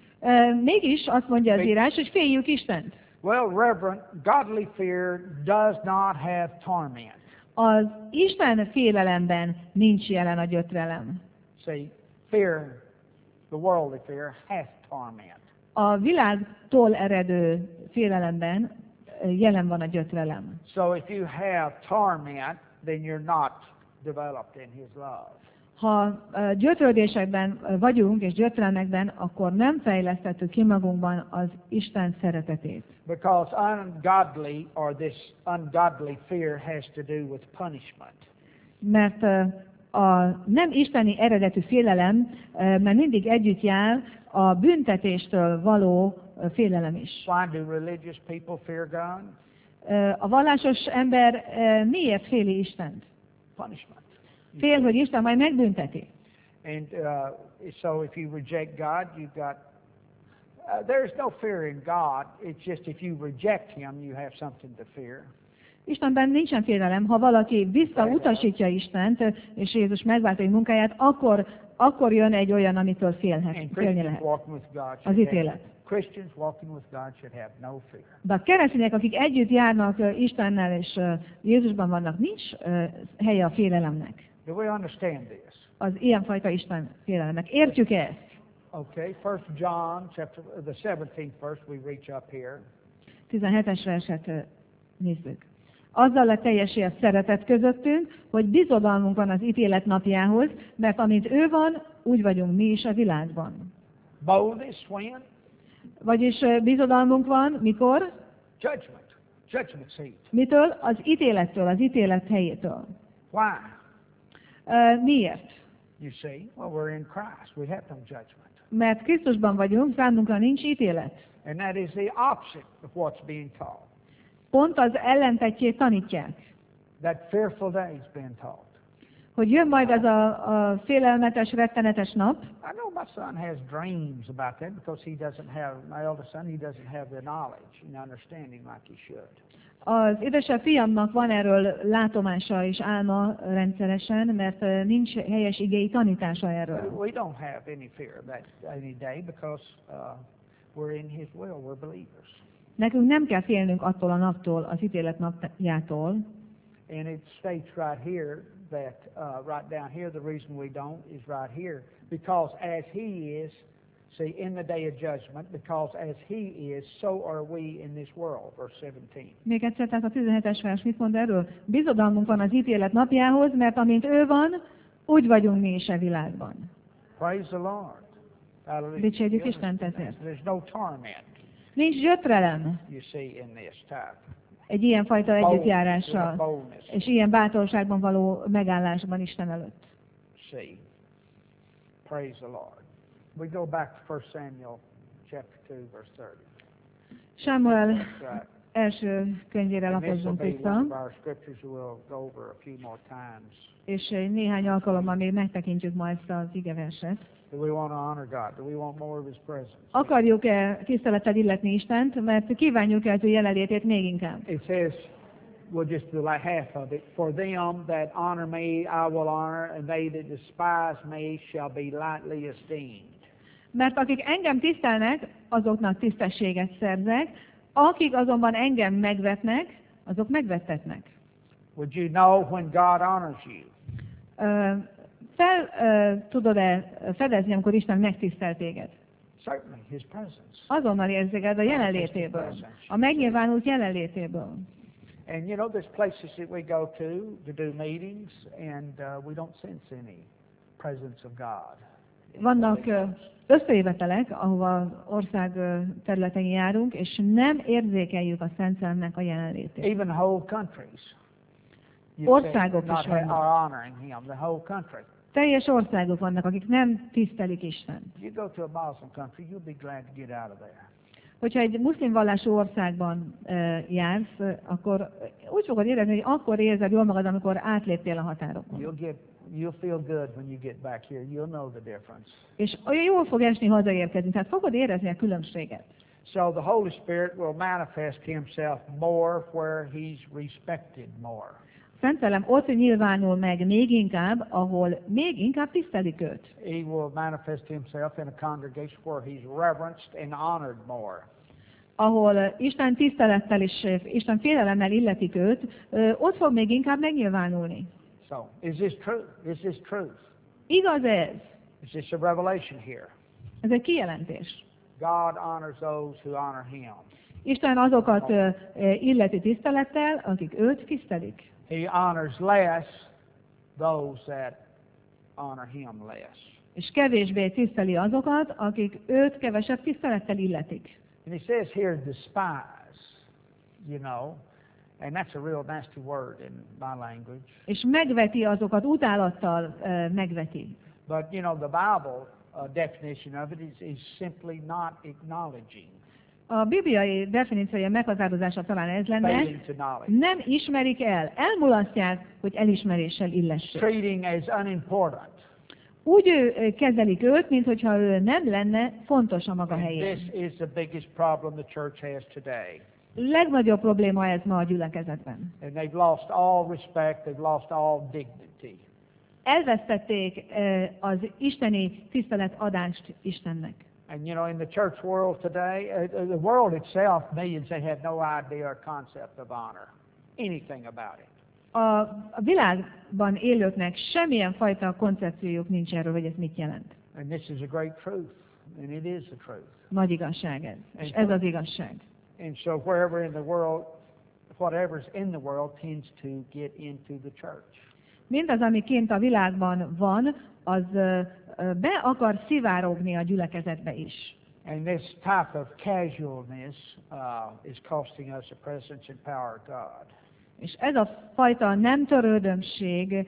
Mégis azt mondja az írás, hogy féljük Istent. Well, Reverend, godly fear does not have torment. Az Isten félelemben nincs jelen a gyötrelem. See, fear, the worldly fear, has torment. A világtól eredő félelemben jelen van a gyötrelem. So if you have torment, then you're not developed in His love. Ha gyötrődésekben vagyunk és gyötrelmekben, akkor nem fejlesztettük ki magunkban az Isten szeretetét. Because ungodly or this ungodly fear has to do with punishment. Mert a nem isteni eredetű félelem, mert mindig együtt jár a büntetéstől való félelem is. Why do religious people fear God? A vallásos ember miért féli Istent? Punishment. Fél, hogy Isten majd megbünteti. And so if you reject God, you've got there's no fear in God. It's just if you reject Him, you have something to fear. Istenben nincsen félelem. Ha valaki visszautasítja Istent, és Jézus megváltói munkáját, akkor jön egy olyan, amitől félni lehet. Az ítélet. Christians walking with God should have no fear. De a keresztények, akik együtt járnak Istennel és Jézusban vannak, nincs helye a félelemnek. Do we understand this? Az ilyenfajta Isten félelemnek. Értjük ezt? Okay, 1 John chapter the 17th verse we reach up here. 17-es verset nézzük. Azzal lett teljessé a szeretet közöttünk, hogy bizodalmunk van az ítélet napjához, mert amint ő van, úgy vagyunk mi is a világban. Boldness when? Vagyis bizodalmunk van, mikor? Judgment. Judgment seat. Mitől? Az ítélettől, az ítélet helyétől. Why? Miért? You see, well, we're in Christ. We have no judgment. Mert Krisztusban vagyunk, számunkra nincs ítélet. And that is the opposite of what's being taught. Pont az ellentetjét tanítják. That fearful day is being taught. Hogy jön majd ez a félelmetes, rettenetes nap. I know my son has dreams about that because he doesn't have, my eldest son, he doesn't have the knowledge and understanding like he should. Az édesebb fiamnak van erről látomása és álma rendszeresen, mert nincs helyes igei tanítása erről. We don't have any fear of that any day because we're in His will, we're believers. Nekünk nem kell félnünk attól a naptól, az ítélet napjától. And it states right here that, right down here, the reason we don't is right here. Because as He is, see, in the day of judgment, because as He is, so are we in this world, verse 17. Még egyszer, tehát a 17-es vers mit mond erről? Bizodalmunk van az ítélet napjához, mert amint ő van, úgy vagyunk mi is a világban. Praise the Lord. Hallelujah. Dicsérjük Istent ezért. There's no torment, Nincs gyötrelem you see, in this type. egy ilyenfajta együttjárással, Boldness. és ilyen bátorságban való megállásban Isten előtt. See. Praise the Lord. We go back to 1 Samuel chapter 2, verse 30. Sámuel That's right. első könyvére And this will lapozzunk be vissza, one of our scriptures we'll go over a few more times. és néhány alkalommal még megtekintjük ma ezt az igeverset. Do we want to honor God? Do we want more of His presence? Akarjuk-e tisztelettel illetni Istent, mert kívánjuk el ő jelenlétét még inkább. It says, we'll just do like half of it. For them that honor me, I will honor, and they that despise me shall be lightly esteemed. Mert akik engem tisztelnek, azoknak tisztességet szerzek, akik azonban engem megvetnek, azok megvettetnek. Would you know when God honors you? Tudod-e fedezni, amikor Isten megtisztel téged? Certainly, His presence. Azonnal érzékeled a jelenlétéből, a megnyilvánult jelenlétéből. And you know, there's places that we go to do meetings, and we don't sense any presence of God. Vannak összejövetelek, ahova az ország területén járunk, és nem érzékeljük a Szent Szellemnek a jelenlétét. Even whole countries. Országok not is vannak. are honoring Him, the whole country. Teljes országok vannak, akik nem tisztelik Istent. If you go to a Muslim country, you'll be glad to get out of there. Hogyha egy muszlim vallású országban jársz, akkor úgy fogod érezni, hogy akkor érzed jól magad, amikor átléptél a határokon. You'll feel good when you get back here. You'll know the difference. És olyan jól fog esni hazaérkezni, tehát fogod érezni a különbséget. So the Holy Spirit will manifest Himself more where He's respected more. Szent Szellem ott nyilvánul meg még inkább, ahol még inkább tisztelik őt. He will manifest Himself in a congregation where He's reverenced and honored more. Ahol Isten tisztelettel és Isten félelemmel illetik őt, ott fog még inkább megnyilvánulni. So, is this true? Is this truth? Igaz ez? Is this a revelation here? Ez egy kijelentés. God honors those who honor Him. Isten azokat illeti tisztelettel, akik őt tisztelik. He honors less those that honor him less. És kevésbé tiszteli azokat, akik őt kevesebb tisztelettel illetik. And he says here, despise, you know, and that's a real nasty word in my language. És megveti azokat, utálattal megveti. But, you know, the Bible definition of it is simply not acknowledging, A bibliai definíciója meghatározása talán ez lenne, failing to knowledge, nem ismerik el, elmulasztják, hogy elismeréssel illessék. treating as unimportant. Úgy kezelik őt, mintha ő nem lenne fontos a maga And helyén. this is the biggest problem the church has today. Legnagyobb probléma ez ma a gyülekezetben. And they've lost all respect, they've lost all dignity. Elvesztették az isteni tiszteletadást Istennek. And you know, in the church world today, the world itself, millions, they have no idea or concept of honor, anything about it. A világban élőknek semmilyen fajta koncepciójuk nincs erről, hogy ez mit jelent. And this is a great truth, and it is the truth. Nagy igazság ez. És ez az igazság. And so wherever in the world, whatever's in the world tends to get into the church. Mindaz, ami kint a világban van, az be akar szivárogni a gyülekezetbe is. And this type of casualness is costing us the presence and power of God. És ez a fajta nem törődömség,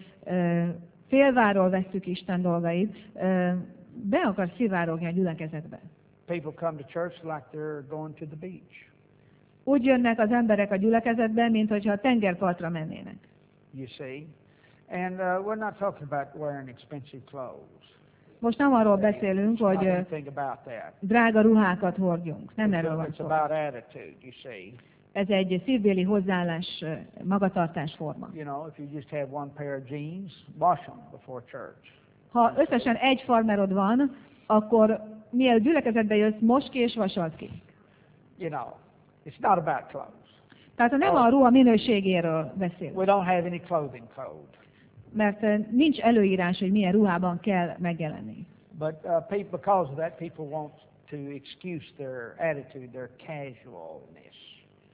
félváról vesszük Isten dolgait, be akar szivárogni a gyülekezetbe. People come to church like they're going to the beach. Úgy jönnek az emberek a gyülekezetbe, mint hogyha a tengerpartra mennének. You see? And we're not talking about wearing expensive clothes. Most nem arról beszélünk, It's not hogy anything about that. drága ruhákat hordjunk. Nem erről van It's szó. about attitude, you see. Ez egy szívbéli hozzáállás, magatartásforma. You know, if you just have one pair of jeans, wash them before church. Ha összesen egy farmerod van, akkor mielőtt gyülekezetbe jössz, mosd ki és vasald ki. You know, it's not about clothes. Tehát nem a ruha minőségéről beszélünk, We don't have any clothing code. mert nincs előírás, hogy milyen ruhában kell megjelenni. But because of that, people want to excuse their attitude, their casualness.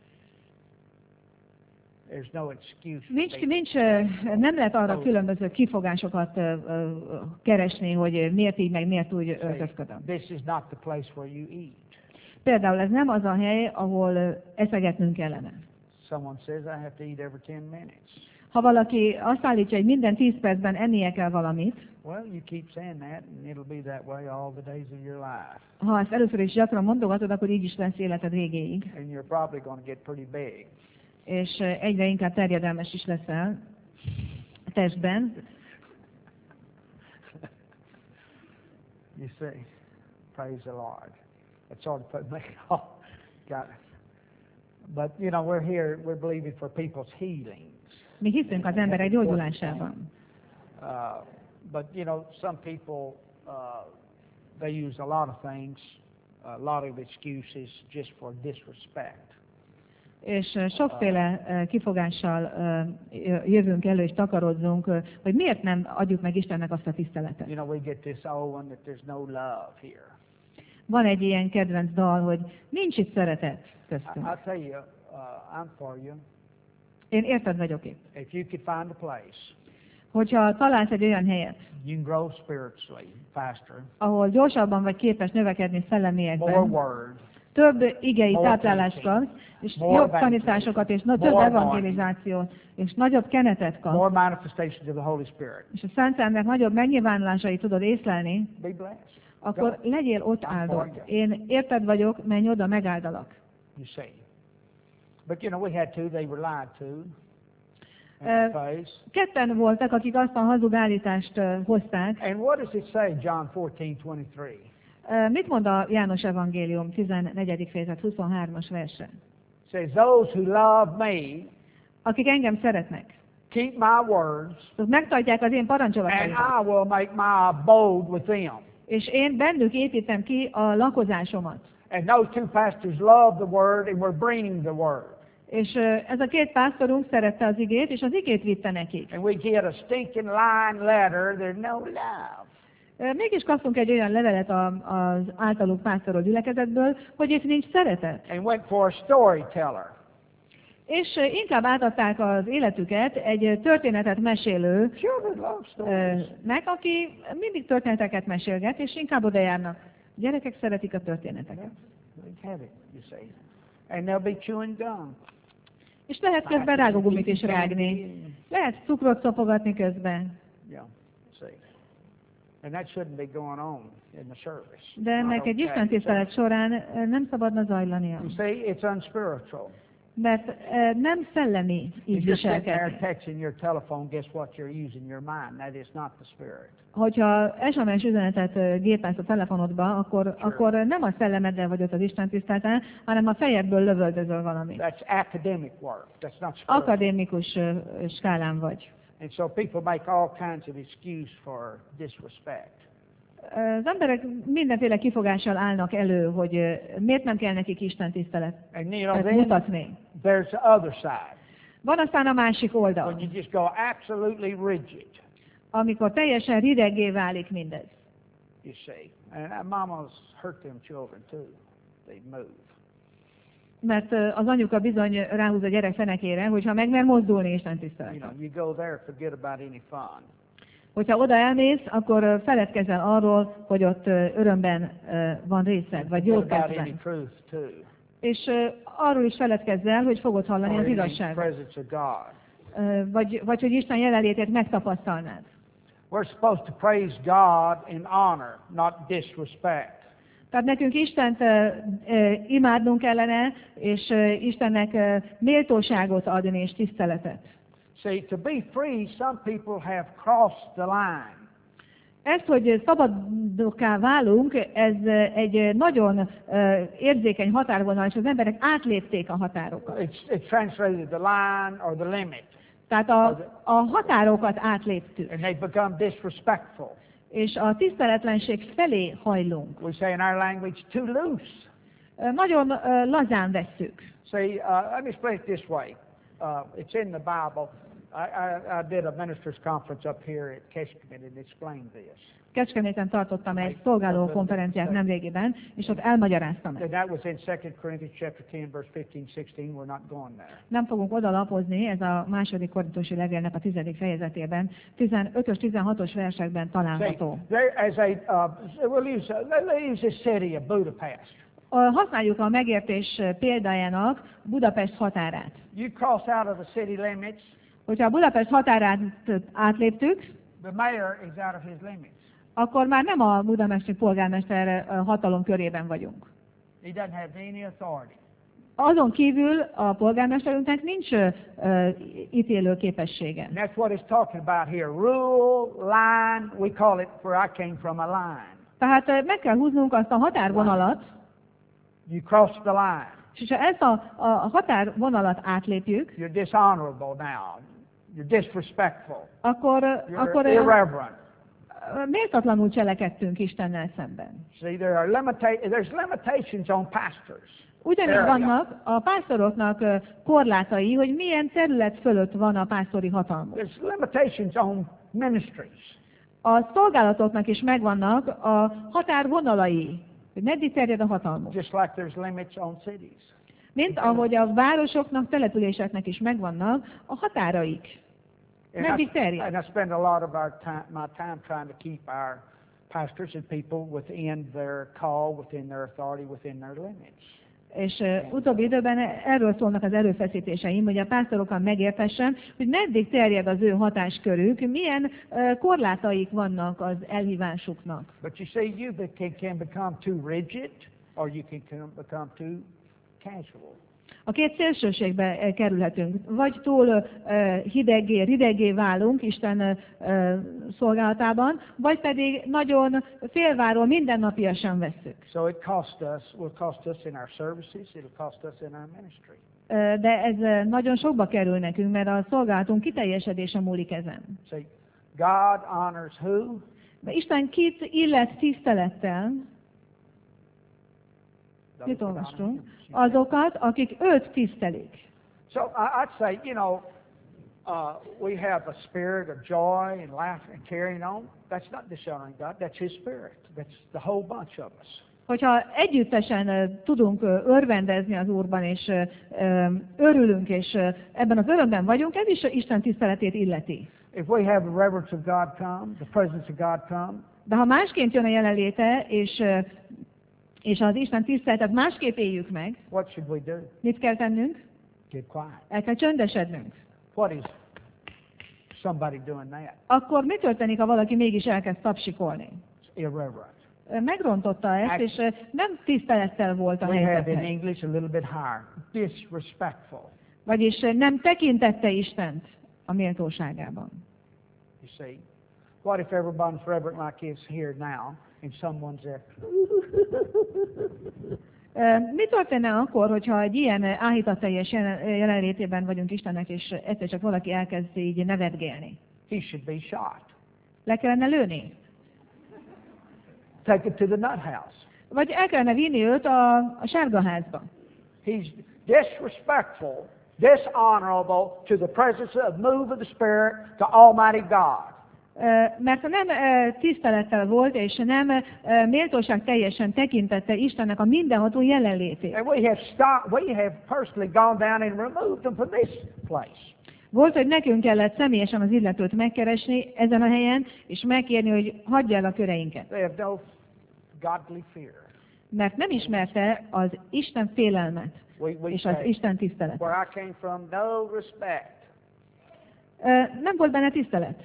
There's no excuse. Nem lehet arra különböző kifogásokat keresni, hogy miért így, meg miért úgy öltözködöm. This is not the place where you eat. Például ez nem az a hely, ahol eszegetnünk kellene. Someone says I have to eat every 10 minutes. Ha valaki azt állítja, hogy minden 10 percben ennie kell valamit, Well, you keep saying that, and it'll be that way all the days of your life. ha ezt először is gyakran mondogatod, akkor így is lesz életed végéig. And you're probably going to get pretty big. És egyre inkább terjedelmes is leszel a testben. You see, praise the Lord. That sort of put me off. Got it. But you know, we're here. We're believing for people's healings. Mi hiszünk az emberek gyógyulásában. But you know, some people they use a lot of things, a lot of excuses just for disrespect. És sokféle kifogással jövünk elő és takarozzunk, hogy miért nem adjuk meg Istennek azt a tiszteletet. You know, we get this old one that there's no love here. Van egy ilyen kedvenc dal, hogy nincs itt szeretet köztünk. I'll tell you, I'm for you. Én érted vagyok itt. If you could find a place, Hogyha találsz egy olyan helyet, you can grow spiritually faster, ahol gyorsabban vagy képes növekedni more szellemiekben, word, több igei táplálást kapsz, és jobb tanításokat, és több evangelizációt, és nagyobb kenetet kapsz, more manifestations of the Holy Spirit. és a Szent Szellemnek nagyobb megnyilvánulásait tudod észlelni, Be blessed. akkor legyél ott áldott. Én érted vagyok, menj oda, megáldalak. You see. But you know, we had two, they were lied to. And face. Ketten voltak, akik azt a hazug állítást hozták. And what does it say, John 14:23? Mit mond a János Evangélium 14. fejezet 23-as verse? It says, those who love me, Akik engem szeretnek, keep my words, azok megtartják az én and parancsolataimat, I will make my abode with them. és én bennük építem ki a lakozásomat. And those two pastors love the word, and we're bringing the word. És ez a két pásztorunk szerette az igét, és az igét vitte nekik. And we get a stinking lying letter, there's no love. Mégis kaptunk egy olyan levelet az általuk pásztorolt gyülekezetből, hogy itt nincs szeretet. And went for a storyteller. És inkább átadták az életüket egy történetet mesélő Children love stories. nek, aki mindig történeteket mesélget, és inkább oda járnak. Gyerekek szeretik a történeteket. They have it, you see. And they'll be chewing gum. És lehet közben rágógumit is rágni. Lehet cukrot szopogatni közben. Yeah, see. And that shouldn't be going on in the service. De ennek Not egy okay. Isten tisztelet során nem szabadna zajlania. You see, it's unspiritual. Mert nem szellemi If így you're sitting there viselkedni. texting your telephone, guess what? You're using your mind. That is not the Spirit. Hogyha SMS üzenetet gépelsz a telefonodba, akkor nem a szellemeddel vagy ott az Isten tiszteleten, hanem a fejedből lövöldözöl valamit. That's academic work. That's not spiritual. Akadémikus skálán vagy. And so people make all kinds of excuse for disrespect. Az emberek mindenféle kifogással állnak elő, hogy miért nem kell nekik Isten tisztelet And you know, then mutatni. there's the other side. Van aztán a másik When oldal, you just go absolutely rigid, amikor teljesen rideggé válik mindez. you see. And mamas hurt them children too. They move. Mert az anyuka bizony ráhúz a gyerek fenekére, hogyha meg mer mozdulni Isten You tiszteletre. know, you go there, forget about any fun. Hogyha oda elmész, akkor feledkezel arról, hogy ott örömben van részed, vagy jót Forget about kezd any benne. truth too. És arról is feledkezz el, hogy fogod hallani Or az in the igazságot. presence of God. Vagy hogy Isten jelenlétét megtapasztalnád. We're supposed to praise God in honor, not disrespect. Tehát nekünk Istent imádnunk kellene, és Istennek méltóságot adni és tiszteletet. See, to be free, some people have crossed the line. Ez, hogy szabadokká válunk, ez egy nagyon érzékeny határvonal, és az emberek átlépték a határokat. It's translated the line or the limit, Tehát a határokat átléptük, and they've become disrespectful. és a tiszteletlenség felé hajlunk. We say in our language, too loose. Nagyon lazán vesszük. See, let me explain it this way. It's in the Bible. I did a ministers' conference up here at Keshkement and explained this. Kecskeméten tartottam egy szolgáló konferenciát nemrégiben, és ott elmagyaráztam And ezt. that was in 2 Corinthians chapter 10, verse 15-16. We're not going there. Nem fogunk oda lapozni, ez a második korintusi levélnek a 10. fejezetében, 15-ös, 16-os versekben See, található. there as we'll use this city of Budapest. Használjuk a megértés példájának Budapest határát. You cross out of the city limits, Hogyha a Budapest határát átléptük, the mayor is out of his limits. akkor már nem a budapesti polgármester hatalom körében vagyunk. He doesn't have any authority. Azon kívül a polgármesterünknek nincs ítélő képessége. And that's what it's talking about here. Rule, line, we call it, where I came from, a line. Tehát meg kell húznunk azt a határvonalat, You cross the line. és ha ezt a határvonalat átlépjük, You're dishonorable now. You're disrespectful. akkor You're irreverent. méltatlanul cselekedtünk Istennel szemben. See, there's limitations on pastors. Ugyanígy vannak a pásztoroknak korlátai, hogy milyen terület fölött van a pásztori hatalmuk. There's limitations on ministries. A szolgálatoknak is megvannak a határvonalai, hogy meddig terjed a hatalmuk. Just like there's limits on cities. Mint ahogy a városoknak, településeknek is megvannak a határaik. Meddig terjed? And I spend a lot of my time trying to keep our pastors and people within their call, within their authority, within their limits. És utóbbi időben erről szólnak az erőfeszítéseim, hogy a pásztorokon megértessem, hogy meddig terjed az ő hatáskörük, milyen korlátaik vannak az elhívásuknak. But you see, you can become too rigid, or you can become too casual. A két szélsőségbe kerülhetünk. Vagy túl ridegé válunk Isten szolgálatában, vagy pedig nagyon félváról mindennapiasan vesszük. So it will cost us in our services, it'll cost us in our ministry. De ez nagyon sokba kerül nekünk, mert a szolgálatunk kiteljesedése múlik ezen. See, God honors who? De Isten kit illet tisztelettel, mit olvastunk? Azokat, akik őt tisztelik. So I'd say, we have a spirit of joy and laughter and carrying on. That's not dishonoring God. That's His Spirit. That's the whole bunch of us. Hogyha együttesen tudunk örvendezni az Úrban, és örülünk, és ebben az örömben vagyunk, ez is Isten tiszteletét illeti. If we have the reverence of God come, the presence of God come, De ha másként jön a jelenléte, és az Isten tiszteletet másképp éljük meg, what should we do? mit kell tennünk? Get quiet. El kell csöndesednünk. What is somebody doing that? Akkor mi történik, ha valaki mégis elkezd tapsikolni? It's irreverent. Megrontotta ezt, és nem tisztelettel volt a We have in helyzethez. English a little bit higher. Disrespectful. Vagyis nem tekintette Istent a méltóságában. You see? What if everybody's reverent like this here now, and someone's there? Mi történne akkor, hogyha egy ilyen áhítatteljes jelenlétében vagyunk Istennek, és egyszer csak valaki elkezd így nevetgélni? He should be shot. Le kellene lőni? Take it to the nut house. Vagy el kellene vinni őt a sárgaházba? He's disrespectful, dishonorable to the presence of move of the Spirit, to Almighty God. Mert nem tisztelettel volt, és nem méltóság teljesen tekintette Istennek a mindenható jelenlétét. And we have personally gone down and removed them from this place. Volt, hogy nekünk kellett személyesen az illetőt megkeresni ezen a helyen, és megkérni, hogy hagyja el a köreinket. They have no godly fear. Mert nem ismerte az Isten félelmet We és az say, Isten tiszteletet. where I came from, no respect. Nem volt benne tisztelet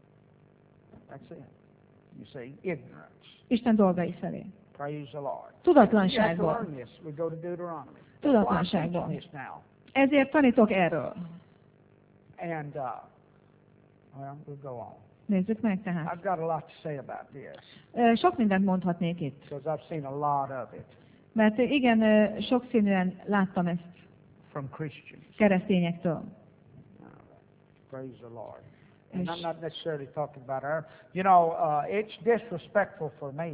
That's it. You see, ignorance. Isten dolgai felé. Praise the Lord. You have to Tudatlanságból. learn this. We go to Deuteronomy. Tudatlanságból. Why I'm teaching this now? Ezért tanítok erről. And, well, we'll go on. Nézzük meg tehát. I've got a lot to say about this, Sok mindent mondhatnék itt. because I've seen a lot of it Mert igen, sokszínűen láttam ezt from Christians. keresztényektől. Praise the Lord. And Yes. I'm not necessarily talking about our, you know, it's disrespectful for me.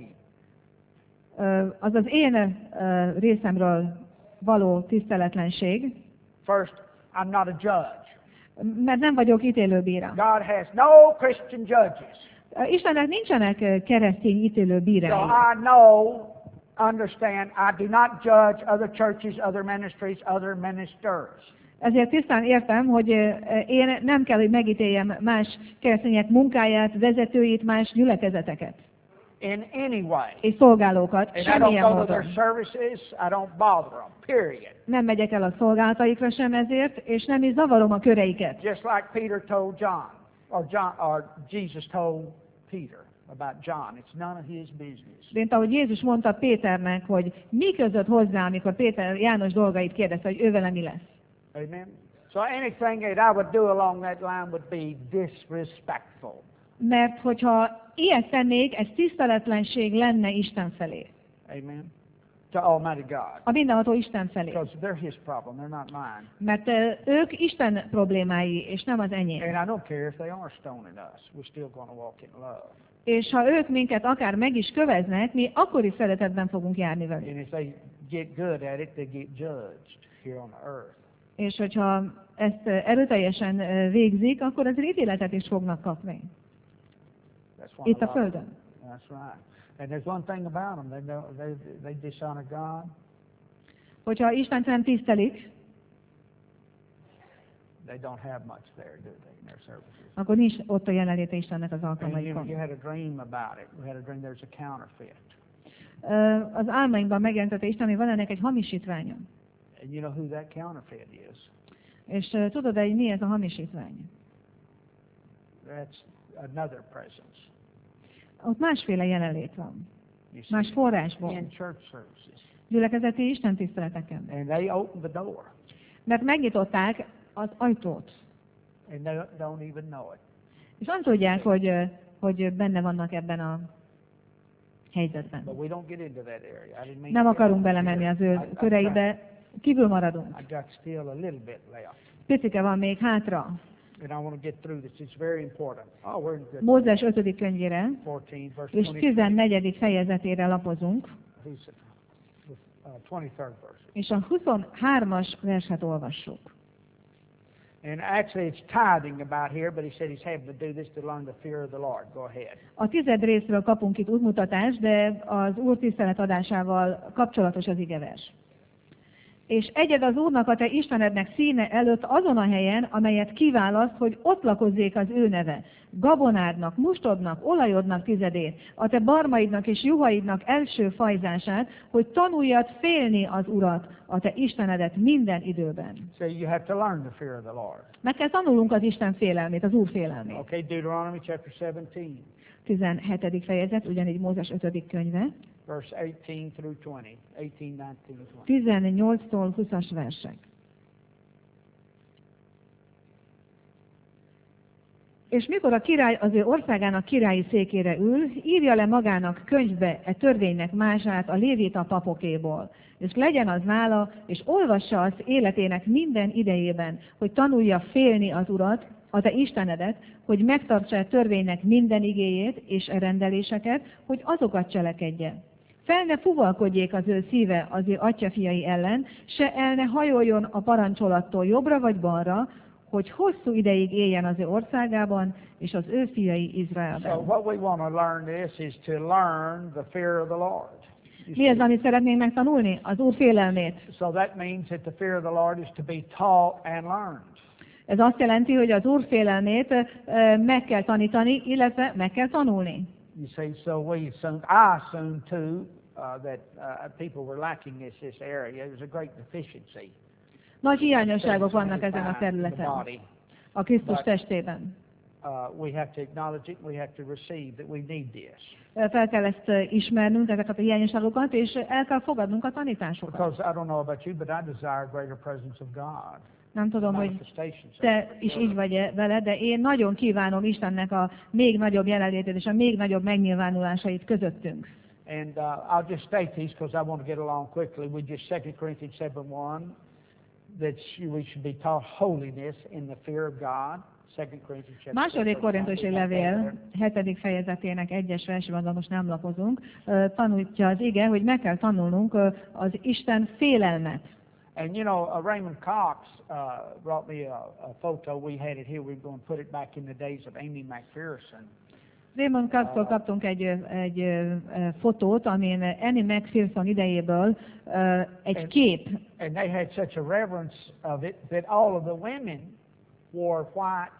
Az az én részemről való tiszteletlenség, First, I'm not a judge. mert nem vagyok ítélőbírá. God has no Christian judges. Istennek nincsenek keresztény ítélő So bírái. I know, understand, I do not judge other churches, other ministries, other ministers. Ezért tisztán értem, hogy én nem kell, hogy megítéljem más keresztények munkáját, vezetőit, más gyülekezeteket In any way. és szolgálókat, And I don't semmilyen go to their módon. services, I don't bother them, period. Nem megyek el a szolgálataikra sem ezért, és nem is zavarom a köreiket. Just like Peter told John, or Jesus told Peter about John. It's none of his business. Mint ahogy Jézus mondta Péternek, hogy mi között hozzá, amikor Péter János dolgait kérdezte, hogy ő vele mi lesz. Amen? So anything that I would do along that line would be disrespectful. Mert hogyha ilyet tennék, ez tiszteletlenség lenne Isten felé. Amen? To Almighty God. A mindenható Isten felé. Because they're his problem, they're not mine. Mert ők Isten problémái, és nem az enyém. And I don't care if they are stoning us. We're still going to walk in love. És ha ők minket akár meg is köveznek, mi akkor is szeretetben fogunk járni velük. And if they get good at it, they get judged here on the earth. És hogyha ezt erőteljesen végzik, akkor az ítéletet is fognak kapni. That's one Itt a of Földön. That's right. And there's one thing about them, they dishonor God. Hogyha Istent nem tisztelik, They don't have much there, do they, in their services? akkor nincs ott a jelenléte Istennek az And alkalmaikon. you had a dream about it. We had a dream there's a counterfeit. Az álmainkban megjelentette Isten, hogy van ennek egy hamisítványa. And you know who that counterfeit is? És tudod, hogy mi ez a hamisítvány? That's another presence. Ott másféle jelenlét van. You see, Más forrásból. in church services. Gyülekezeti Isten tiszteleteken. And they open the door. Mert megnyitották az ajtót. And they don't even know it. És nem tudják, hogy benne vannak ebben a helyzetben. But we don't get into that area. I didn't mean Nem to get akarunk off belemenni here. az ő köreibe, kívül maradunk. I got still a little bit left. Picike van még hátra. And I want to get through this. It's very important. Oh, we're in good. Mózes 5. könyvére 14, verse és 23. 14. fejezetére lapozunk, Who's it? 23rd verse. és a 23-as verset olvassuk. And actually it's tithing about here, but he said he's having to do this to learn the fear of the Lord. Go ahead. A 10. részről kapunk itt útmutatást, de az Úr tisztelet adásával kapcsolatos az igevers. És egyed az Úrnak, a te Istenednek színe előtt azon a helyen, amelyet kiválaszt, hogy ott lakozzék az ő neve. Gabonádnak, mustodnak, olajodnak tizedét, a te barmaidnak és juhaidnak első fajzását, hogy tanuljad félni az Urat, a te Istenedet minden időben. So you have to learn the fear of the Lord. Meg kell tanulnunk az Isten félelmét, az Úr félelmét. Okay, Deuteronomy chapter 17. 17. fejezet, ugyanígy Mózes 5. könyve, Verse 18 through 20. 18, 19, 20. 18-tól 20-as versek. És mikor a király az ő országának királyi székére ül, írja le magának könyvbe e törvénynek mását a lévita papokéból, és legyen az nála, és olvassa azt életének minden idejében, hogy tanulja félni az Urat, a te Istenedet, hogy megtartsa a törvénynek minden igéjét és a rendeléseket, hogy azokat cselekedje. Fel ne fuvalkodjék az ő szíve az ő atyafiai ellen, se el ne hajoljon a parancsolattól jobbra vagy balra, hogy hosszú ideig éljen az ő országában, és az ő fiai So Izraelben. what we want to learn this is to learn the fear of the Lord. You Mi ez, see? amit szeretnénk megtanulni? Az Úr félelmét. So that means that the fear of the Lord is to be taught and learned. Ez azt jelenti, hogy az Úr félelmét meg kell tanítani, illetve meg kell tanulni. You see, so I assume too that people were lacking this area. There's a great deficiency. Nagy hiányosságok vannak ezen a in the területen, body. a Krisztus testében. We have to acknowledge it. We have to receive that we need this. Fel kell ezt ismernünk, ezeket a hiányosságokat, és el kell fogadnunk a tanításokat. Because I don't know about you, but I desire a greater presence of God. Nem tudom, hogy Manifestations of te it. is így vagy vele, de én nagyon kívánom Istennek a még nagyobb jelenlétét és a még nagyobb megnyilvánulásait közöttünk. And I'll just state these because I want to get along quickly. We just 2 Corinthians 7:1 that we should be taught holiness in the fear of God. 2 Corinthians chapter 7. Második Korintusi levél 7. fejezetének 1-es versében, de most nem lapozunk, tanítja az ige, hogy meg kell tanulnunk az Isten félelmet. And you know, Raymond Cox brought me a photo. We had it here. We're going to put it back in the days of Amy McPherson. Raymond Cox-tól kaptunk egy fotót, amin Annie McPherson idejéből egy kép. And they had such a reverence of it that all of the women wore white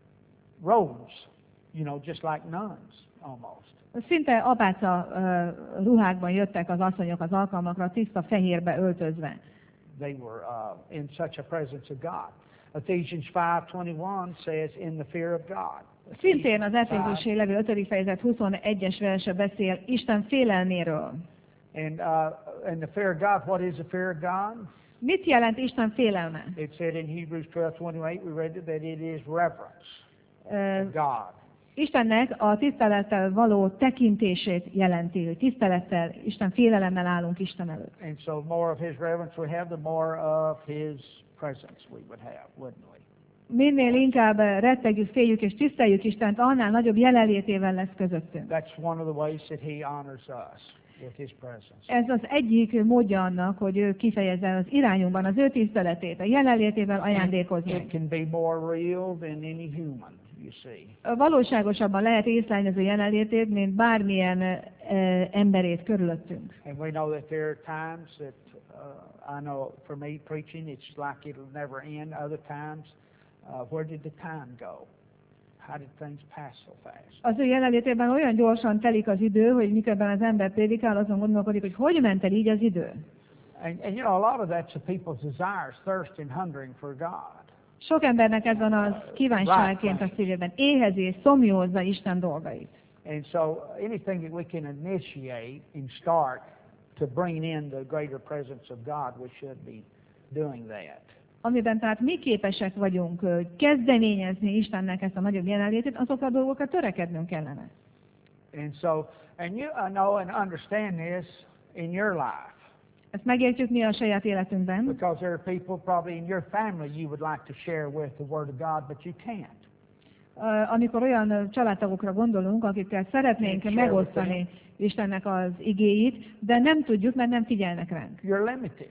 robes, you know, just like nuns almost. Szinte apáca ruhákban jöttek az asszonyok az alkalmakra, tiszta fehérbe öltözve. They were in such a presence of God. Ephesians 5:21 says, "In the fear of God." Szintén az Efézusi levél 5. fejezet 21-es verse beszél Isten félelméről. And the fear of God, what is the fear of God? Mit jelent Isten félelme? It said in Hebrews 12:28, we read it, that it is reverence of God. Istennek a tisztelettel való tekintését jelenti, hogy tisztelettel, Isten félelemmel állunk Isten előtt. And so the more of His reverence we have, the more of His presence we would have, wouldn't we? Minél inkább rettegjük, féljük és tiszteljük Istent, annál nagyobb jelenlétével lesz közöttünk. That's one of the ways that He honors us, with His presence. Ez az egyik módja annak, hogy ő kifejezze az irányunkban az ő tiszteletét, a jelenlétével ajándékozni. It can be more real than any human, you see. Valóságosabban lehet észlelni az ő jelenlétét, mint bármilyen emberét körülöttünk. And we know that there are times that I know for me preaching, it's like it'll never end. Other times, where did the time go? How did things pass so fast? Az ő jelenlétében olyan gyorsan telik az idő, hogy miközben az ember prédikál, azon gondolkodik, hogy ment el így az idő. And you know, a lot of that's the people's desires, thirst and hungering for God. Sok embernek ez van az kívánságként a szívében. Éhezi és szomjózza Isten dolgait. And so anything that we can initiate and start to bring in the greater presence of God, we should be doing that. Amiben tehát mi képesek vagyunk kezdeményezni Istennek ezt a nagyobb jelenlétét, azokra a dolgokra törekednünk kellene. And you know and understand this in your life. Ezt megértjük mi a saját életünkben, Because there are people probably in your family you would like to share with the Word of God, but you can't. amikor olyan családtagokra gondolunk, akikkel szeretnénk megosztani Istennek az igéit, de nem tudjuk, mert nem figyelnek ránk. You're limited.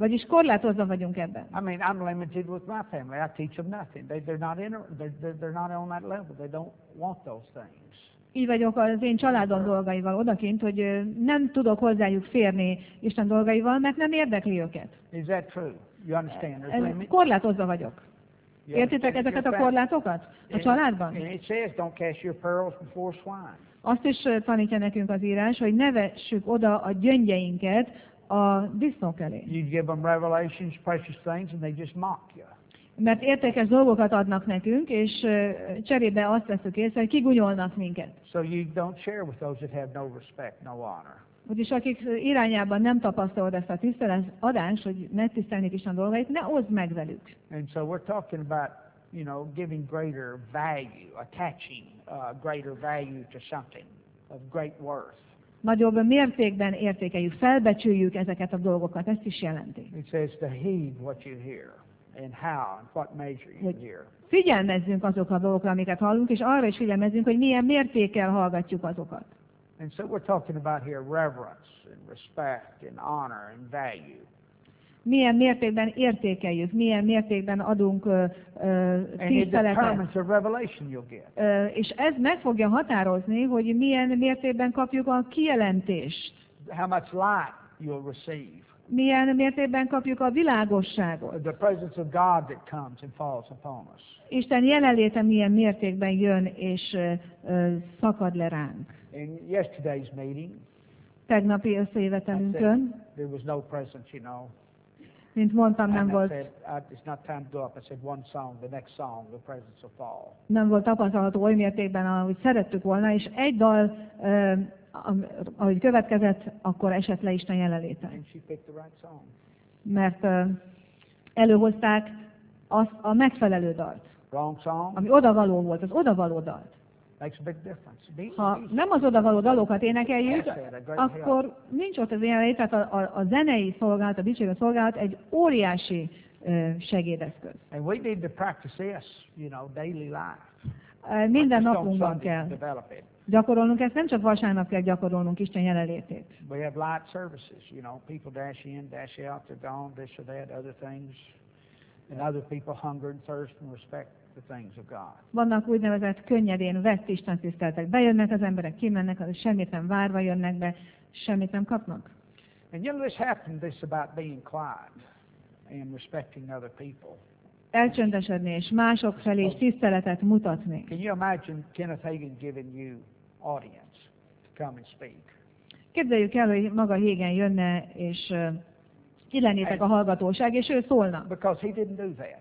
Vagyis korlátozva vagyunk ebben. I mean, I'm limited with my family. I teach them nothing. They're not they're not on that level. They don't want those things. Így vagyok az én családom dolgaival odakint, hogy nem tudok hozzájuk férni Isten dolgaival, mert nem érdekli őket. Is that true? You understand? There's limits. Korlátozva vagyok. You Értitek understand ezeket a your korlátokat a családban? And it says, don't cast your pearls before swine. Azt is tanítja nekünk az írás, hogy ne vessük oda a gyöngyeinket a disznók elé. You give them revelations, precious things, and they just mock you. Mert értékes dolgokat adnak nekünk, és cserébe azt veszük észre, hogy kigunyolnak minket. So you don't share with those that have no respect, no honor. Vagyis akik irányában nem tapasztalod ezt a tiszteletadást, hogy megtisztelnék Isten dolgait, ne oszd meg velük. And so we're talking about, you know, giving greater value, attaching greater value to something of great worth. Nagyobb mértékben értékeljük, felbecsüljük ezeket a dolgokat, ezt is jelenti. It says to heed what you hear, and how, and what measure you hear. Figyelmezzünk azokra a dolgokra, amiket hallunk, és arra is figyelmezzünk, hogy milyen mértékkel hallgatjuk azokat. And so we're talking about here reverence, and respect, and honor, and value. Milyen mértékben értékeljük, milyen mértékben adunk And it tiszteletet. determines the revelation you'll get. És ez meg fogja határozni, hogy milyen mértékben kapjuk a kijelentést. How much light you'll receive. Milyen mértékben kapjuk a világosságot. The presence of God that comes and falls upon us. Isten jelenléte milyen mértékben jön és szakad le ránk. In yesterday's meeting, Tegnapi I összejövetelünkön, said there was no presence, you know. mint mondtam, nem And I volt, said, it's not time to go up. I said one song, the next song, the presence will fall. nem volt tapasztalható oly mértékben, ahogy szerettük volna, és egy dal, ahogy következett, akkor esett le Isten jelenléte. And she picked the right song. Mert előhozták azt a megfelelő dalt, Wrong song ami odavaló volt, az odavaló dalt. makes a big difference. Ha nem az odavaló dalokat énekeljük, akkor nincs ott az jelenlét, tehát a zenei szolgálat, a dicsérő szolgálat egy óriási segédeszköz. And we need to practice this, you know, daily life. Minden Just on napunkban Sunday kell to develop it. gyakorolnunk ezt, nem csak vasárnap kell gyakorolnunk Isten jelenlétét. We have light services, you know, people dash in, dash out, they're gone, this or that, other things. And other people hunger and thirst and respect the things of God. Vannak úgynevezett könnyedén vett Isten tiszteletek. Bejönnek az emberek, kimennek, az semmit nem várva jönnek be, semmit nem kapnak. And you know, this happened, this about being quiet and respecting other people. Elcsöndesedni és mások felé is tiszteletet mutatni. Can you imagine Kenneth Hagin giving you audience to come and speak? Képzeljük el, hogy maga Hagin jönne, és így lennétek a hallgatóság, és ő szólna. Because he didn't do that.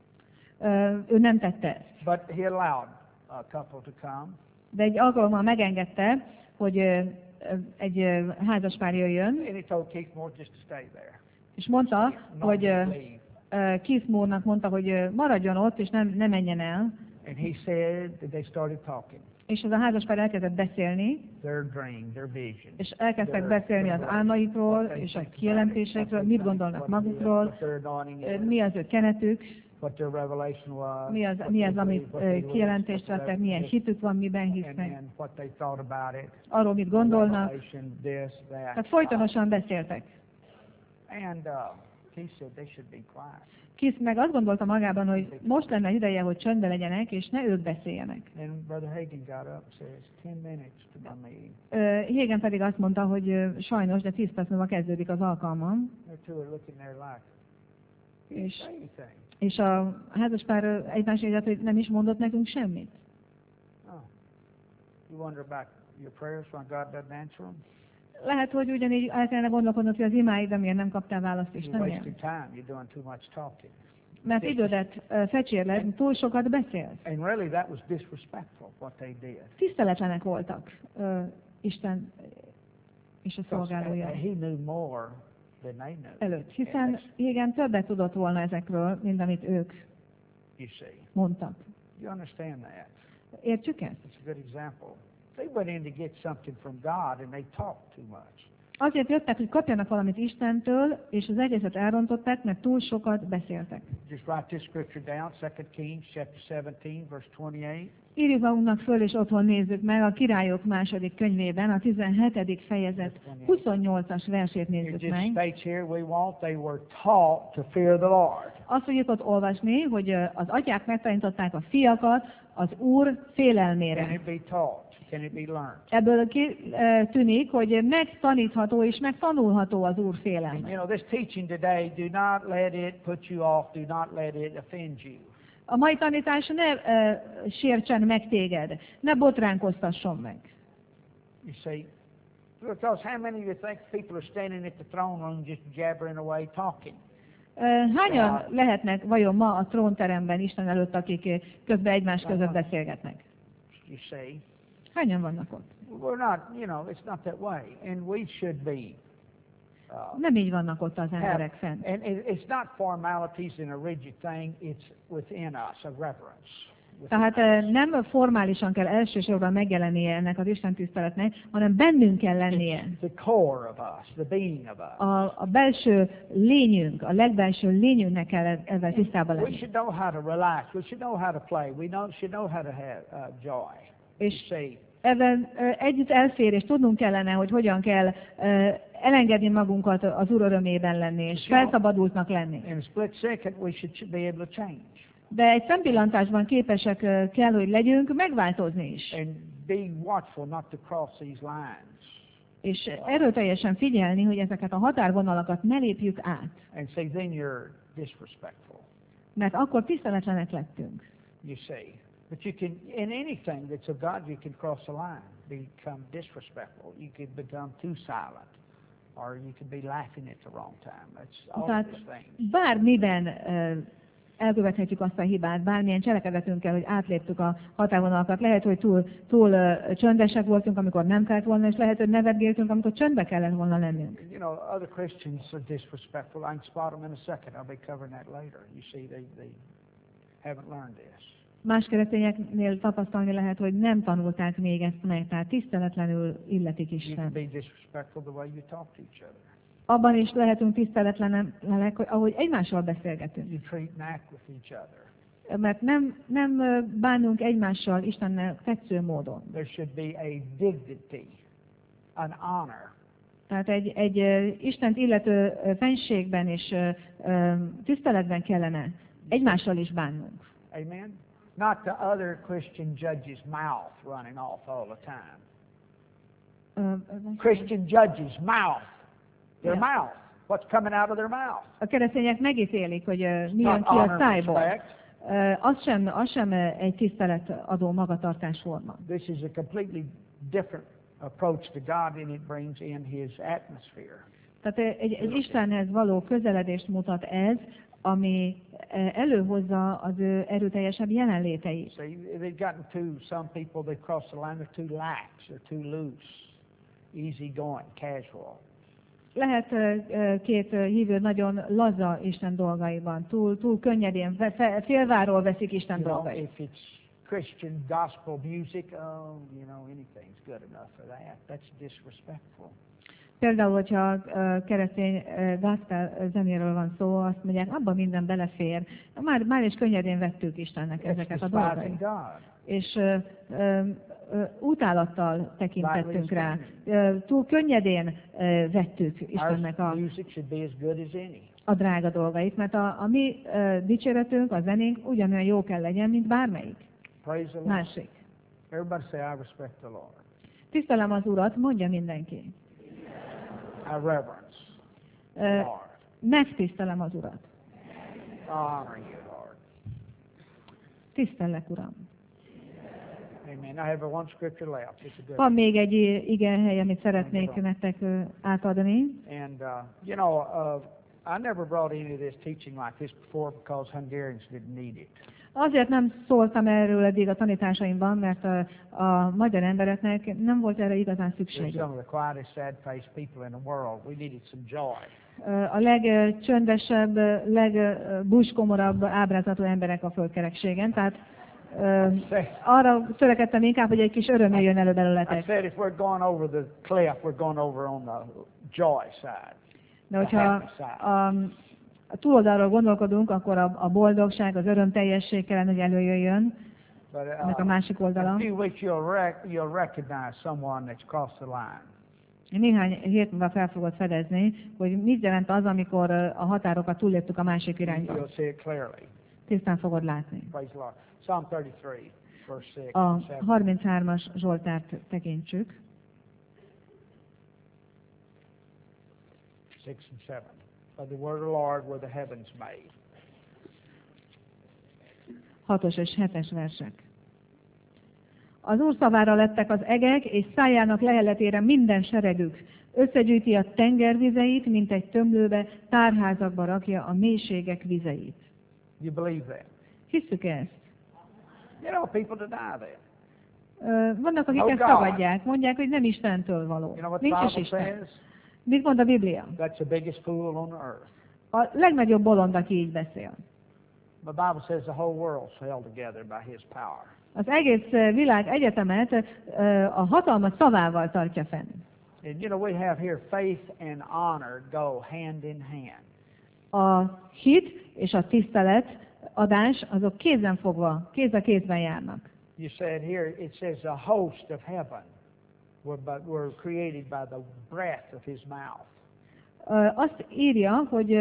Ő nem tette ezt. But he allowed a couple to come. De egy alkalommal megengedte, hogy egy házaspár jöjjön, And he told Keith Moore just to stay there. és mondta, Not hogy to leave. Keith Moore-nak mondta, hogy maradjon ott, és ne menjen el. And he said that they started talking. És ez a házaspár elkezdett beszélni, Their dream, their vision. és elkezdtek beszélni az álmaikról, és a kijelentésekről, mit gondolnak magukról, What their anointing is, mi az ő kenetük, what their revelation was. mi az, amit what they kijelentést vettek, milyen hitük van, miben and, hisznek, and what they thought about it. arról mit gondolnak. Revelation, this, that. Tehát folytonosan beszéltek. And he said they should be quiet. Keith meg azt gondolta magában, hogy most lenne ideje, hogy csöndbe legyenek, és ne ők beszéljenek. And Brother Hagin got up and says, 10 minutes to my meeting. Hagin pedig azt mondta, hogy sajnos, de 10 perc múlva kezdődik az alkalmam, The two are looking there like, he didn't és, say anything. és a házaspár egymás érzett, hogy nem is mondott nekünk semmit. Oh. You wonder about your prayers when God doesn't answer them? Lehet, hogy ugyanígy el kellene gondolkodnod, hogy az imáidra miért nem kaptál választ You're Istennél. wasting time. You're doing too much talking. Mert idődet fecsérled, túl sokat beszélsz. And really that was disrespectful what they did. Tiszteletlenek voltak Isten és a Because szolgálója he knew more than they knew. előtt. Hiszen igen, többet tudott volna ezekről, mint amit ők You see. mondtak. You understand that? Értjük ezt? It's a good example. They went in to get something from God and they talked too much. Azért jöttek, hogy kapjanak valamit Istentől, és az egészet elrontották, mert túl sokat beszéltek. Just write this scripture down, 2 Kings chapter 17, verse 28. Írjuk magunknak föl, és otthon nézzük meg a Királyok második könyvében, a 17. fejezet 28-as versét It nézzük just meg. states here, we want, they were taught to fear the Lord. Azt fogjuk ott olvasni, hogy az atyák megtanították a fiakat az Úr Can félelmére. it be taught? Can it be learned? Ebből tűnik, hogy megtanítható és megtanulható az Úr félelme. You know, this teaching today, do not let it put you off, do not let it offend you. A mai tanítás ne sértsen meg téged, ne botránkoztasson meg. You see, because how many of you think people are standing at the throne room just jabbering away, talking? Hányan lehetnek vajon ma a trónteremben Isten előtt, akik közben egymás között beszélgetnek? You see, Hányan vannak ott? we're not, you know, it's not that way, and we should be. Nem így vannak ott az emberek Have, fent. and it's not formalities and a rigid thing, it's within us, a reverence. Tehát nem formálisan kell elsősorban megjelennie ennek az Isten tiszteletnek, hanem bennünk kell lennie. It's the core of us, the being of us. A belső lényünk, a legbelső lényünknek kell ezzel tisztában We lenni. should know how to relax. We should know how to play. Should know how to have joy. You És see, ebben együtt elfér, és tudnunk kellene, hogy hogyan kell elengedni magunkat az Úr örömében lenni, és felszabadultnak lenni. in a split second, we should be able to change De egy szempillantásban képesek kell, hogy legyünk megváltozni is. and be watchful not to cross these lines. És erőteljesen figyelni, hogy ezeket a határvonalakat ne lépjük át. And see, then you're disrespectful. Mert akkor tiszteletlenek lettünk. You see, but you can in anything that's of God, you can cross the line, become disrespectful. You could become too silent, or you could be laughing at the wrong time. That's all of Tehát these things. bármiben elkövethetjük azt a hibát, bármilyen cselekedetünkkel, hogy átléptük a határvonalakat. Lehet, hogy túl csöndesek voltunk, amikor nem kellett volna, és lehet, hogy nevetgéltünk, amikor csöndbe kellett volna lennünk. You know, other Christians are disrespectful. I can spot them in a second. I'll be covering that later. You see, they haven't learned this. Más keresztényeknél tapasztalni lehet, hogy nem tanulták még ezt meg, tehát tiszteletlenül illetik You can Isten. be disrespectful the way you talk to each other. Abban is lehetünk tiszteletlenek, hogy ahogy egymással beszélgetünk. You treat and act with each other. Mert nem bánunk egymással Istennek tetsző módon. There should be a dignity, an honor. Tehát egy Istent illető fenségben és tiszteletben kellene egymással is bánnunk. Amen? Not the other Christian judge's mouth running off all the time. Christian judge's mouth. Their Yeah. mouth. What's coming out of their mouth? A keresztények megítélik, hogy mi jön Not ki honor a and szájból. respect. Az sem egy tiszteletadó magatartásforma. This is a completely different approach to God, and it brings in His atmosphere. Tehát egy Istenhez való közeledést mutat ez, ami előhozza az ő erőteljesebb jelenléteit. See, they've gotten some people, they cross the line, they're too lax, they're too loose, easy going, casual. Lehet két hívő nagyon laza Isten dolgaiban, túl könnyedén, félváról veszik Isten You know, dolgait. if it's Christian gospel music, anything's good enough for that. That's disrespectful. Például, hogyha keresztény gospel zenéről van szó, azt mondják, abban minden belefér. Már is könnyedén vettük Istennek It's ezeket a despising dolgait. God. És utálattal tekintettünk rá. Túl könnyedén vettük Istennek Our music should be as good as any. a drága dolgait, mert a mi dicséretünk, a zenénk ugyanolyan jó kell legyen, mint bármelyik Praise the Lord. másik. Everybody say, I respect the Lord. Tisztelem az Urat, mondja mindenki. I reverence the Ö, Lord. Megtisztelem az Urat. I honor you, Lord. Tisztellek, Uram. Amen. I have one scripture left. It's a good Van még egy igehely, amit szeretnék nektek átadni. And, you know, I never brought any of this teaching like this before because Hungarians didn't need it. Azért nem szóltam erről eddig a tanításaimban, mert a magyar embereknek nem volt erre igazán They're szüksége. some of the quietest, sad-faced people in the world. We needed some joy. A legcsöndesebb, legbúskomorabb ábrázatú emberek a földkerekségen, tehát arra törekedtem inkább, hogy egy kis öröm jöjjön elő I belőletek. said if we're going over the cliff, we're going over on the joy side. De hogyha a túloldalról gondolkodunk, akkor a boldogság, az örömteljesség kellene, hogy előjöjjön, But ennek a másik in a oldala. few weeks you'll recognize someone that's crossed the line. Néhány hét múlva fel fogod fedezni, hogy mit jelent az, amikor a határokat túlléptük a másik irányba. You'll see it clearly. Tisztán fogod látni. Praise the Lord. Psalm 33, verse 6 A and 7. 33-as Zsoltárt tekintsük. 6 and 7. By the word of the Lord were the heavens made. 6-os és 7-es versek. Az Úr szavára lettek az egek, és szájának leheletére minden seregük. Összegyűjti a tenger vizeit, mint egy tömlőbe, tárházakba rakja a mélységek vizeit. You believe that? Hisszük ezt? You know, people deny that. Vannak, akik No ezt God. tagadják, mondják, hogy nem Istentől való. You know what the Nincs is Bible Isten. says? Mit mond a Biblia? That's the biggest fool on earth. A legnagyobb bolond, aki így beszél. The Bible says the whole world's held together by His power. Az egész világ egyetemet a hatalma szavával tartja fenn. And you know, we have here faith and honor go hand in hand. A hit és a tisztelet adás, azok kézen fogva, kéz a kézben járnak. You said here, it says the host of heaven were created by the breath of His mouth. Azt írja, hogy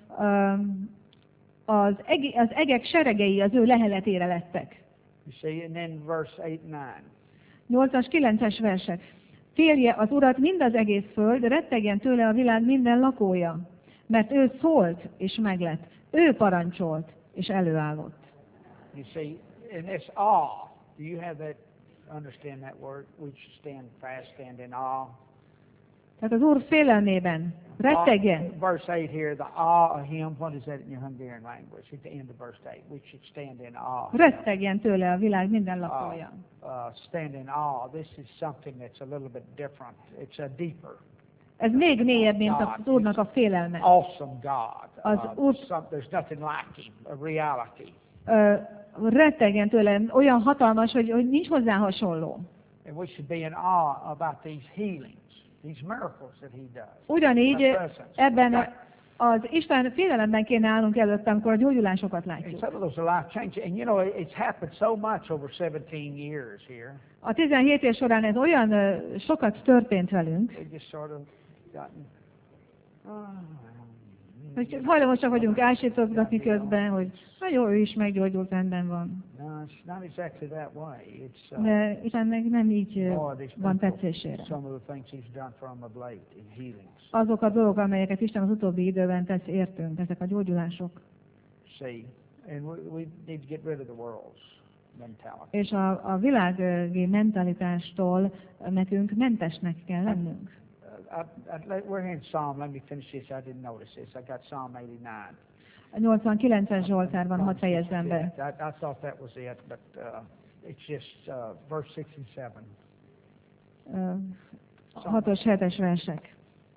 az egek seregei az ő leheletére lettek. You see, and then verse 8 and 9. 8-as, 9-es versek. Félje az Urat mind az egész föld, rettegjen tőle a világ minden lakója. Mert ő szólt, és meglett. Ő parancsolt, és előállott. You see, in this awe, do you have that, understand that word? We should stand fast, stand in awe. Tehát az Úr félelmében rettegjen. Verse 8 here, the awe of Him, what is that in your Hungarian language? At the end of verse 8, we should stand in awe. Rettegjen tőle a világ minden lakója. Stand in awe. This is something that's a little bit different. It's a deeper. Ez még mélyebb, mint az Úrnak a félelme. Awesome God. Az Úr There's nothing like Him, a reality. Rettegjen tőle, olyan hatalmas, hogy ninch hozzá hasonló. And we should be in awe about these healings, these miracles that He does. Ugyanígy The presence. ebben az Isten félelemben kéne állnunk előtte, amikor a gyógyulásokat And látjuk. some of those are life changing. And you know, it's happened so much over 17 years here. A 17 év során ez olyan sokat történt velünk, We just sort of gotten. hogy hajlamosak vagyunk álsétozgatni közben, hogy hát jó, ő is meggyógyult, rendben van. No, it's not exactly that way. It's De Istennek nem így boy, these van people, tetszésére. some of the things He's done for them of late in healings. Azok a dolgok, amelyeket Isten az utóbbi időben tesz értünk, ezek a gyógyulások. See, and we need to get rid of the world's mentality. És a világi mentalitástól nekünk mentesnek kell lennünk. We're here in Psalm. Let me finish this. I didn't notice this. I got Psalm 89. A 89-es Zsoltárban hadd fejezzem be. I thought that was it, but it's just verse 6 and 7. 6-os, 7-es versek.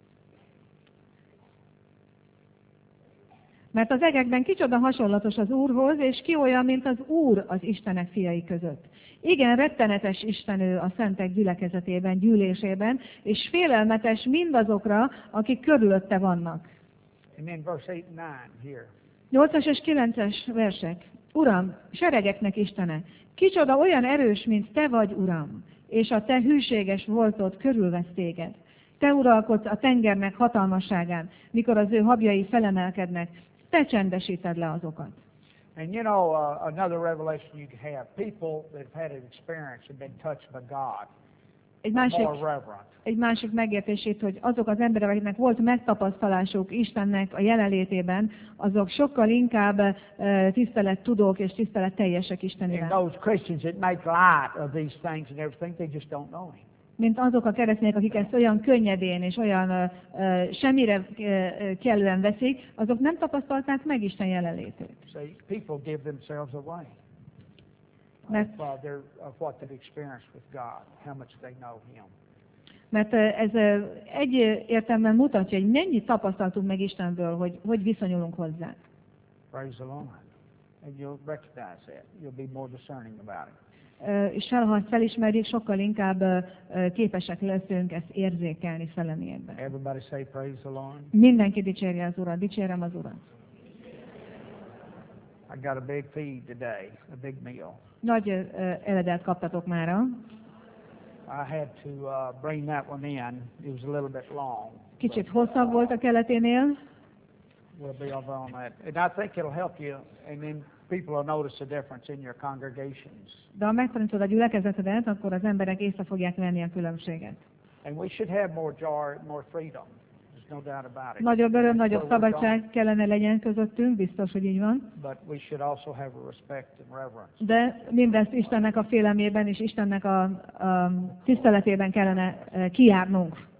Mert az egekben kicsoda hasonlatos az Úrhoz, és ki olyan, mint az Úr az Istenek fiai között. Igen, rettenetes Isten ő a szentek gyülekezetében, gyűlésében, és félelmetes mindazokra, akik körülötte vannak. And then verse 8 and 9 here. 8-as és 9-es versek. Uram, seregeknek Istene, kicsoda olyan erős, mint Te vagy, Uram, és a Te hűséges voltod körülvesz téged. Te uralkodsz a tengernek hatalmasságán, mikor az ő habjai felemelkednek, Te csendesíted le azokat. And you know, another revelation you can have, people that have had an experience have been touched by God, more reverent. Egy másik megértését, hogy azok az emberek, akiknek volt megtapasztalásuk Istennek a jelenlétében, azok sokkal inkább tisztelettudók és tiszteletteljesek Isten And iránt. those Christians that make light of these things and everything, they just don't know Him. Mint azok a keresztények, akik ezt olyan könnyedén és olyan semmire kellően veszik, azok nem tapasztalták meg Isten jelenlétét. See, people give themselves away Mert, of what they've experienced with God, how much they know Him. mert ez egy értelemben mutatja, hogy mennyit tapasztaltunk meg Istenből, hogy viszonyulunk hozzá. Praise the Lord. and you'll recognize that. You'll be more discerning about it. És ha ezt felismerjük, sokkal inkább képesek leszünk ezt érzékelni szellemében. Everybody say praise the Lord. Mindenki dicsérje az Urat, dicsérem az Urat. I got a big feed today, a big meal. Nagy eledelt kaptatok mára. I had to bring that one in. It was a little bit long. Kicsit hosszabb volt a keleténél. We'll be over on that. And I think it'll help you, and then people will notice the difference in your congregations. De ha megtanítod a gyülekezetedet, akkor az emberek észre fogják venni a különbséget. And we should have more joy, more freedom. There's no doubt about it. Nagyobb öröm, nagyobb szabadság kellene legyen közöttünk, biztos, hogy így van. But we should also have a respect and reverence. De mindezt Istennek a félelmében és Istennek a tiszteletében kellene kijárnunk.